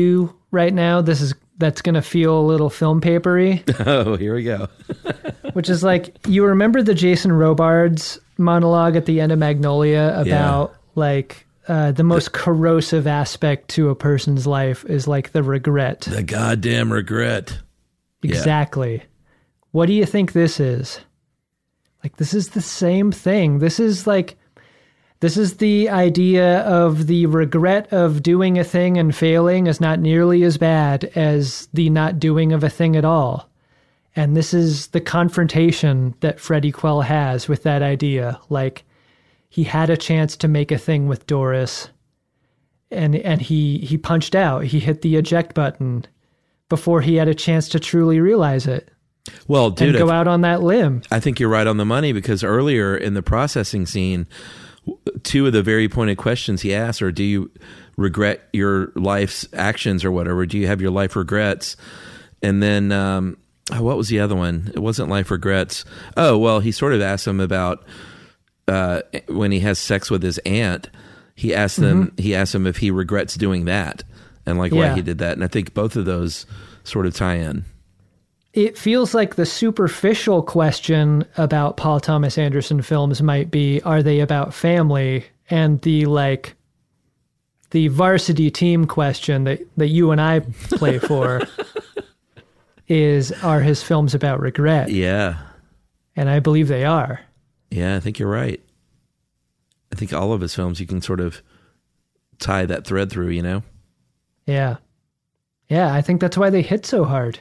right now. This is that's going to feel a little film papery. Oh, here we go. Which is like, you remember the Jason Robards monologue at the end of Magnolia about yeah. like uh, the most the, corrosive aspect to a person's life is like the regret. The goddamn regret. Exactly. Yeah. What do you think this is? Like, this is the same thing. This is like, this is the idea of the regret of doing a thing and failing is not nearly as bad as the not doing of a thing at all. And this is the confrontation that Freddie Quell has with that idea. Like, he had a chance to make a thing with Doris, and and he, he punched out. He hit the eject button before he had a chance to truly realize it. Well, dude, and go I, out on that limb. I think you're right on the money, because earlier in the processing scene, two of the very pointed questions he asked are, do you regret your life's actions or whatever? Do you have your life regrets? And then, um, oh, what was the other one? It wasn't life regrets. Oh, well, he sort of asked him about uh, when he has sex with his aunt. He asked them, mm-hmm. he asked him if he regrets doing that and like yeah. why he did that. And I think both of those sort of tie in. It feels like the superficial question about Paul Thomas Anderson films might be, are they about family? And the like, the varsity team question that, that you and I play for is, are his films about regret? Yeah. And I believe they are. Yeah, I think you're right. I think all of his films, you can sort of tie that thread through, you know? Yeah. Yeah, I think that's why they hit so hard.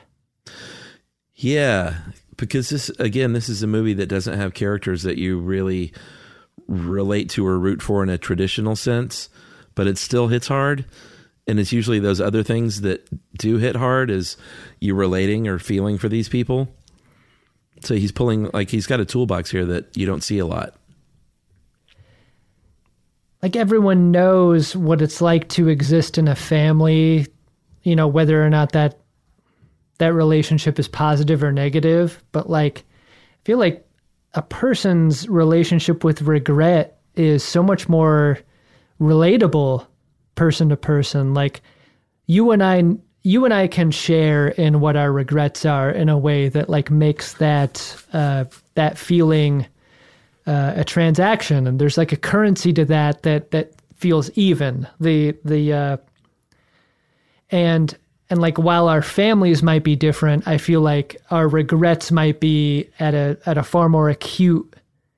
Yeah, because this, again, this is a movie that doesn't have characters that you really relate to or root for in a traditional sense, but it still hits hard. And it's usually those other things that do hit hard, is you relating or feeling for these people. So he's pulling, like, he's got a toolbox here that you don't see a lot. Like, everyone knows what it's like to exist in a family, you know, whether or not that that relationship is positive or negative. But like, I feel like a person's relationship with regret is so much more relatable person to person. Like, you and I, you and I can share in what our regrets are in a way that like makes that, uh, that feeling, uh, a transaction. And there's like a currency to that, that, that feels even. The, the, uh, and, And like, while our families might be different, I feel like our regrets might be at a at a far more acute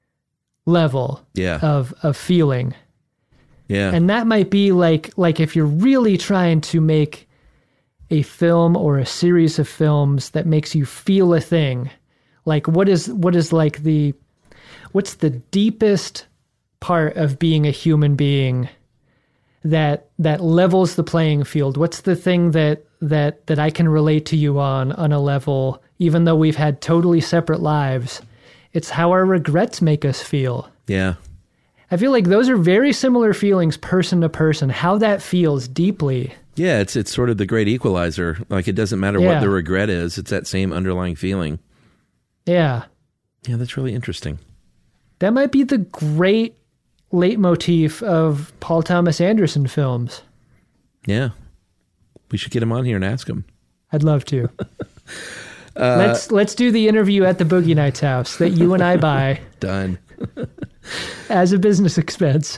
level yeah. of of feeling. Yeah. And that might be like like if you're really trying to make a film or a series of films that makes you feel a thing, like what is what is like the what's the deepest part of being a human being that that levels the playing field? What's the thing that that that I can relate to you on on a level, even though we've had totally separate lives? It's how our regrets make us feel. Yeah. I feel like those are very similar feelings person to person, how that feels deeply. Yeah, it's it's sort of the great equalizer. Like, it doesn't matter yeah. what the regret is, it's that same underlying feeling. Yeah. Yeah, that's really interesting. That might be the great leitmotif of Paul Thomas Anderson films. Yeah. We should get him on here and ask him. I'd love to. uh, let's let's do the interview at the Boogie Nights house that you and I buy. Done. As a business expense.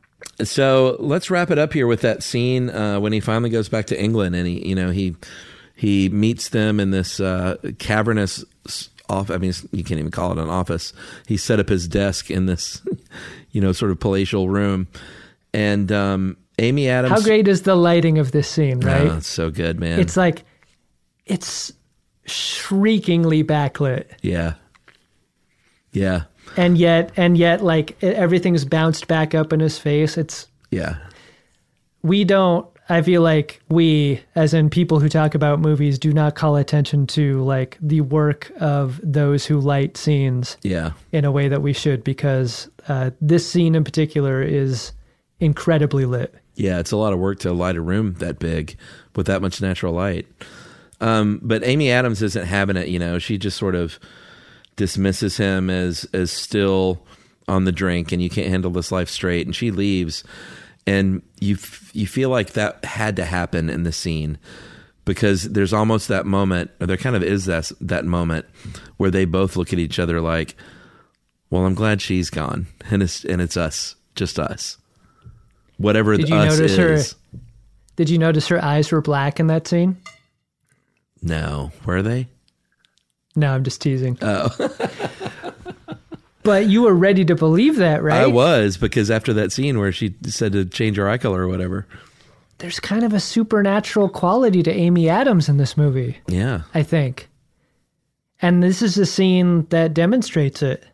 So let's wrap it up here with that scene uh, when he finally goes back to England, and he, you know, he he meets them in this uh, cavernous off. I mean, you can't even call it an office. He set up his desk in this, you know, sort of palatial room, and um, Amy Adams. How great is the lighting of this scene, right? Oh, it's so good, man. It's like, it's shriekingly backlit. Yeah. Yeah. And yet, and yet, like, everything's bounced back up in his face. It's, yeah. We don't, I feel like we, as in people who talk about movies, do not call attention to, like, the work of those who light scenes. Yeah. In a way that we should, because uh, this scene in particular is incredibly lit. Yeah, it's a lot of work to light a room that big with that much natural light. Um, but Amy Adams isn't having it, you know. She just sort of dismisses him as as still on the drink, and you can't handle this life straight, and she leaves. And you f- you feel like that had to happen in the scene because there's almost that moment, or there kind of is that that moment where they both look at each other like, well, I'm glad she's gone, and it's and it's us, just us. Whatever Did the you us notice is. her? Did you notice her eyes were black in that scene? No, were they? No, I'm just teasing. Oh, But you were ready to believe that, right? I was, because after that scene where she said to change her eye color or whatever. There's kind of a supernatural quality to Amy Adams in this movie, Yeah, I think. And this is a scene that demonstrates it.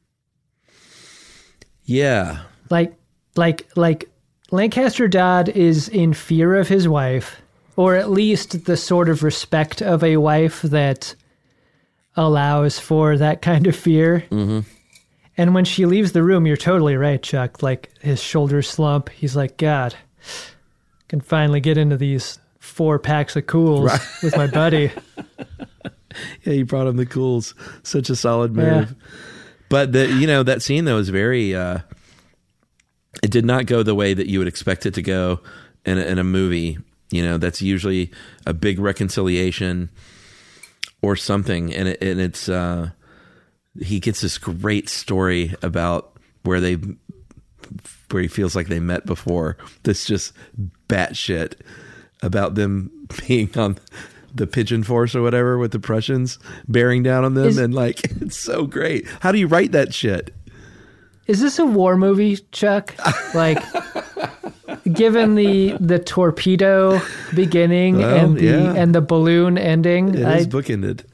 yeah, Like, like, like Lancaster Dodd is in fear of his wife, or at least the sort of respect of a wife that allows for that kind of fear. mm-hmm. And when she leaves the room, you're totally right, Chuck. Like, his shoulders slump. He's like, God, can finally get into these four packs of Cools Right. with my buddy. Yeah, you brought him the Cools. Such a solid move. Yeah. But the you know that scene though was very. Uh, it did not go the way that you would expect it to go in a, in a movie. You know, that's usually a big reconciliation or something, and it, and it's uh, he gets this great story about where they where he feels like they met before. That's just batshit about them being on the Pigeon Force or whatever with the Prussians bearing down on them, Is- and like it's so great. How do you write that shit? Is this a war movie, Chuck? Like, given the the torpedo beginning Well, and the yeah. and the balloon ending, It I, is bookended.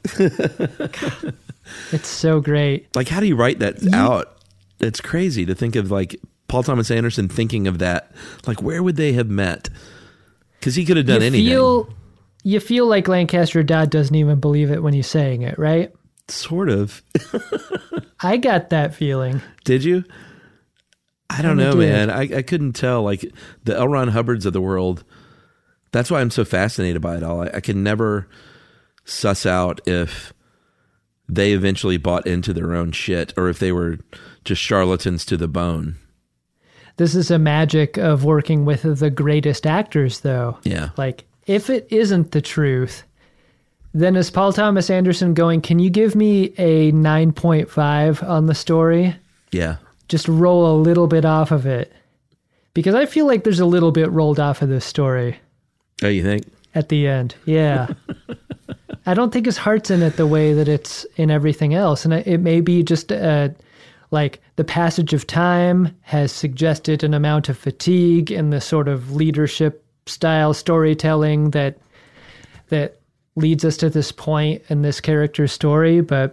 it's so great. Like, how do you write that out? It's crazy to think of like Paul Thomas Anderson thinking of that. Like, where would they have met? Because he could have done you anything. Feel, you feel like Lancaster Dodd doesn't even believe it when he's saying it, right? Sort of. I got that feeling. Did you? I don't Kinda know, did. man. I, I couldn't tell. Like the L. Ron Hubbards of the world. That's why I'm so fascinated by it all. I, I can never suss out if they eventually bought into their own shit or if they were just charlatans to the bone. This is a magic of working with the greatest actors, though. Yeah. Like, if it isn't the truth, then is Paul Thomas Anderson going, can you give me a nine point five on the story? Yeah. Just roll a little bit off of it. Because I feel like there's a little bit rolled off of this story Oh, you think? at the end. Yeah. I don't think his heart's in it the way that it's in everything else. And it it may be just uh, like the passage of time has suggested an amount of fatigue in the sort of leadership style storytelling that that leads us to this point in this character's story. But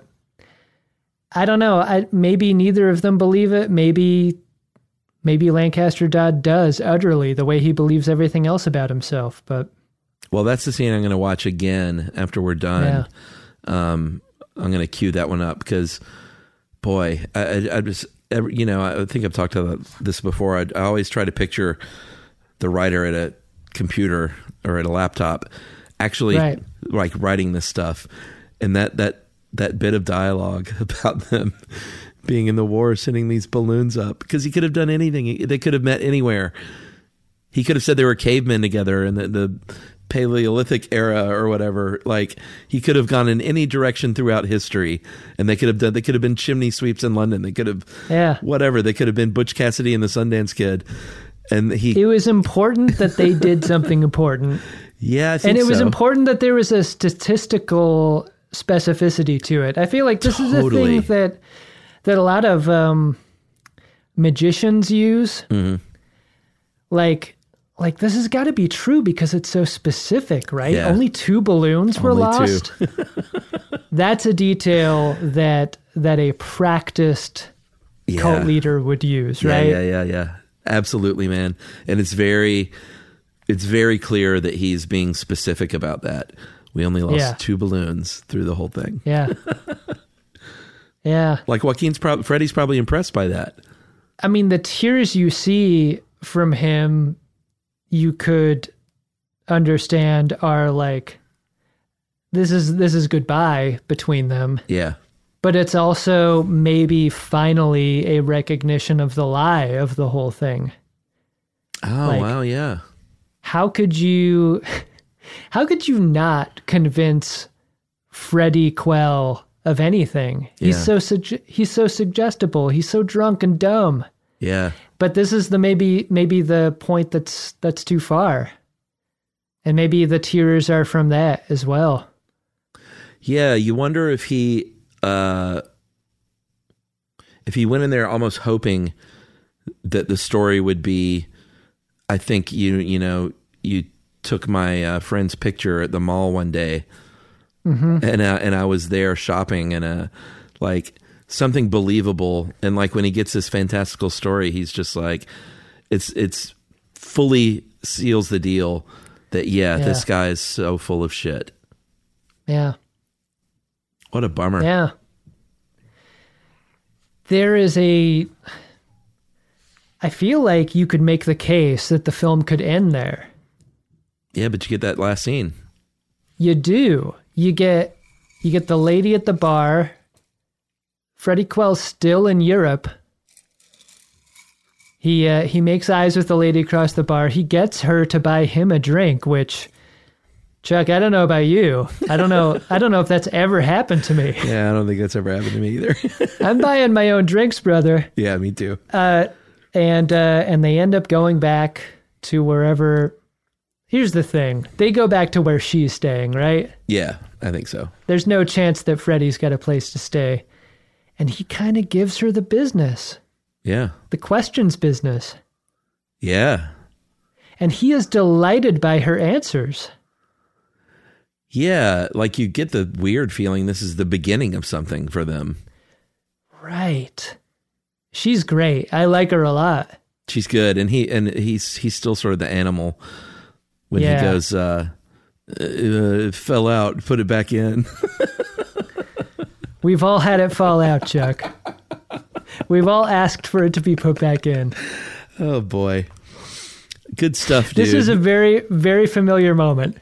I don't know. I maybe neither of them believe it. Maybe maybe Lancaster Dodd does utterly the way he believes everything else about himself. But Well, that's the scene I'm going to watch again after we're done. Um, I'm going to cue that one up because, boy, I, I, I just, every, you know, I think I've talked about this before. I, I always try to picture the writer at a computer or at a laptop actually Right. like writing this stuff, and that that that bit of dialogue about them being in the war, sending these balloons up, because he could have done anything. They could have met anywhere. He could have said they were cavemen together in the, the Paleolithic era or whatever. Like, he could have gone in any direction throughout history, and they could have done. They could have been chimney sweeps in London. They could have, yeah. whatever. They could have been Butch Cassidy and the Sundance Kid. And he, It was important that they did something important. yeah, I think And it was so. important that there was a statistical specificity to it. I feel like this Totally. is a thing that that a lot of um, magicians use. Mhm. Like, like this has got to be true because it's so specific, right? Yeah. Only two balloons were Only lost. two. That's a detail that that a practiced Yeah. cult leader would use, Yeah, right? yeah, yeah, yeah. Absolutely, man. And it's very, it's very clear that he's being specific about that. We only lost Yeah. two balloons through the whole thing. Yeah. Yeah. Like Joaquin's probably, Freddie's probably impressed by that. I mean, the tears you see from him, you could understand are like, this is this is goodbye between them. Yeah. But it's also maybe finally a recognition of the lie of the whole thing. Oh, Like- wow. Yeah. How could you How could you not convince Freddie Quell of anything? He's Yeah. so sugge- he's so suggestible. He's so drunk and dumb. Yeah. But this is the maybe maybe the point that's that's too far. And maybe the tears are from that as well. Yeah, you wonder if he uh, if he went in there almost hoping that the story would be, I think you you know you took my uh, friend's picture at the mall one day, mm-hmm. and uh, and I was there shopping, and uh, like something believable, and like when he gets this fantastical story, he's just like, it's it's fully seals the deal that yeah, Yeah. this guy is so full of shit. Yeah. What a bummer. Yeah. There is a... I feel like you could make the case that the film could end there. Yeah, but you get that last scene. You do. You get you get the lady at the bar. Freddie Quell's still in Europe. He uh, he makes eyes with the lady across the bar. He gets her to buy him a drink, which, Chuck, I don't know about you. I don't know. I don't know if that's ever happened to me. Yeah, I don't think that's ever happened to me either. I'm buying my own drinks, brother. Yeah, me too. Uh, and uh, and they end up going back to wherever. Here's the thing: they go back to where she's staying, right? Yeah, I think so. There's no chance that Freddie's got a place to stay, and he kind of gives her the business, Yeah. the questions business, Yeah. and he is delighted by her answers. Yeah, like you get the weird feeling this is the beginning of something for them. Right. She's great. I like her a lot. She's good, and he and he's he's still sort of the animal when Yeah. he goes, uh, uh, it fell out, put it back in. We've all had it fall out, Chuck. We've all asked for it to be put back in. Oh boy, good stuff, dude. This is a very, very familiar moment.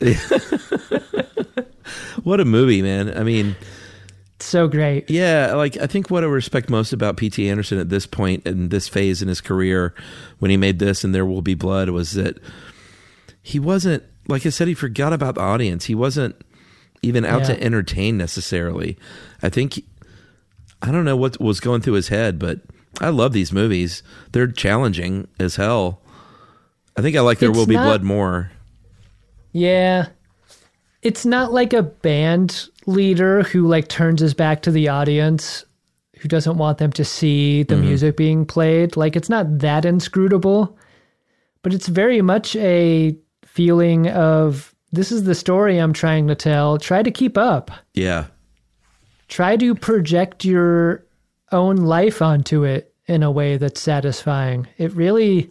What a movie, man. I mean, So great. yeah, like I think what I respect most about P T Anderson at this point in this phase in his career, when he made this and There Will Be Blood, was that he wasn't, like I said, he forgot about the audience. He wasn't even out Yeah. to entertain necessarily. I think, I don't know what was going through his head, but I love these movies. They're challenging as hell. I think I like There It's Will Be not- Blood more. Yeah. It's not like a band leader who like turns his back to the audience, who doesn't want them to see the music being played. Like it's not that inscrutable, but it's very much a feeling of this is the story I'm trying to tell. Try to keep up. Yeah. Try to project your own life onto it in a way that's satisfying. It really,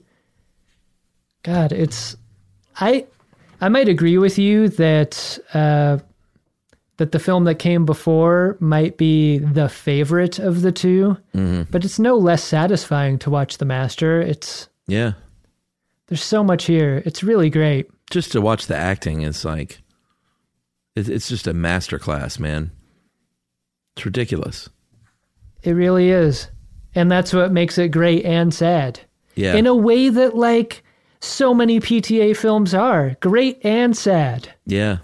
God, it's, I, I might agree with you that, uh, that the film that came before might be the favorite of the two, Mm-hmm. but it's no less satisfying to watch The Master. It's, Yeah. there's so much here. It's really great. Just to watch the acting is like, it, it's just a masterclass, man. It's ridiculous. It really is. And that's what makes it great and sad. Yeah. In a way that like so many P T A films are. Great and sad. Yeah.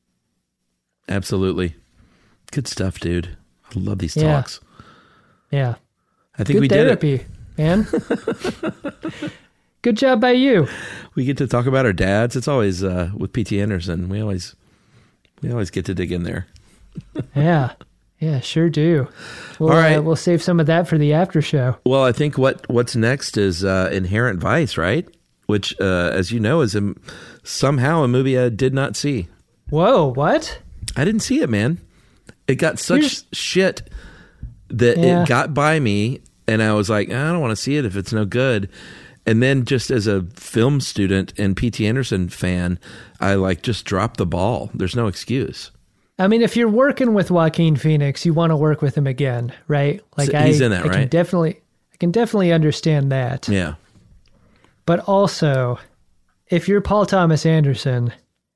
Absolutely. Good stuff, dude. I love these Yeah. talks. Yeah. I think Good we did it. therapy, man. Good job by you. We get to talk about our dads. It's always uh, with P T Anderson. We always we always get to dig in there. Yeah. Yeah, sure do. We'll, All right. uh, we'll save some of that for the after show. Well, I think what what's next is uh, Inherent Vice, right? Which, uh, as you know, is a, somehow a movie I did not see. Whoa, what? I didn't see it, man. It got such Here's- shit that Yeah. it got by me, and I was like, I don't want to see it if it's no good. And then, just as a film student and P T Anderson fan, I like just dropped the ball. There's no excuse. I mean, if you're working with Joaquin Phoenix, you want to work with him again, right? Like So I, he's in that, I can right? definitely, I can definitely understand that. Yeah. But also, if you're Paul Thomas Anderson,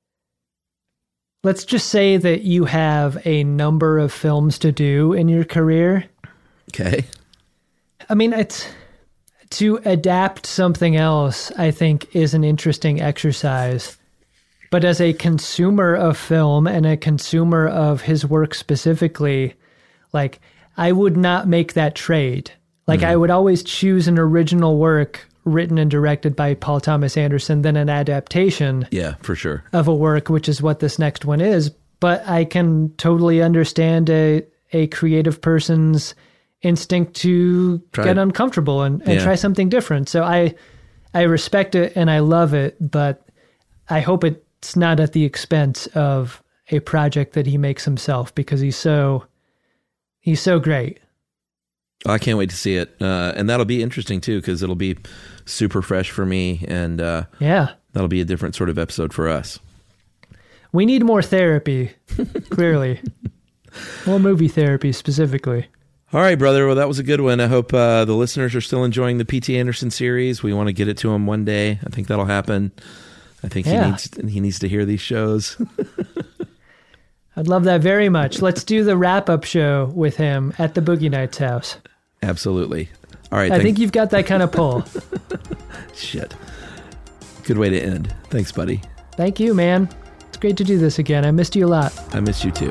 let's just say that you have a number of films to do in your career. Okay. I mean, it's to adapt something else, I think, is an interesting exercise. But as a consumer of film and a consumer of his work specifically, like, I would not make that trade. Like, mm-hmm. I would always choose an original work written and directed by Paul Thomas Anderson than an adaptation. Yeah, for sure. Of a work, which is what this next one is. But I can totally understand a a creative person's instinct to try get uncomfortable and, and yeah. try something different. So I I respect it and I love it, but I hope it's not at the expense of a project that he makes himself, because he's so he's so great. I can't wait to see it. Uh, and that'll be interesting too, because it'll be super fresh for me, and uh, yeah, that'll be a different sort of episode for us. We need more therapy, clearly. More movie therapy specifically. All right, brother. Well, that was a good one. I hope uh, the listeners are still enjoying the P T Anderson series. We want to get it to him one day. I think that'll happen. I think yeah. he needs he needs to hear these shows. I'd love that very much. Let's do the wrap-up show with him at the Boogie Nights house. Absolutely. All right. I thanks. think you've got that kind of pull. Shit. Good way to end. Thanks, buddy. Thank you, man. It's great to do this again. I missed you a lot. I missed you too.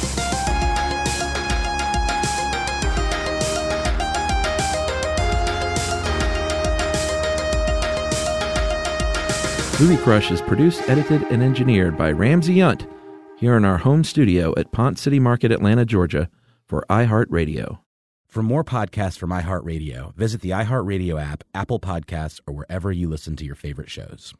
Movie Crush is produced, edited, and engineered by Ramsey Yunt here in our home studio at Pont City Market, Atlanta, Georgia, for iHeartRadio. For more podcasts from iHeartRadio, visit the iHeartRadio app, Apple Podcasts, or wherever you listen to your favorite shows.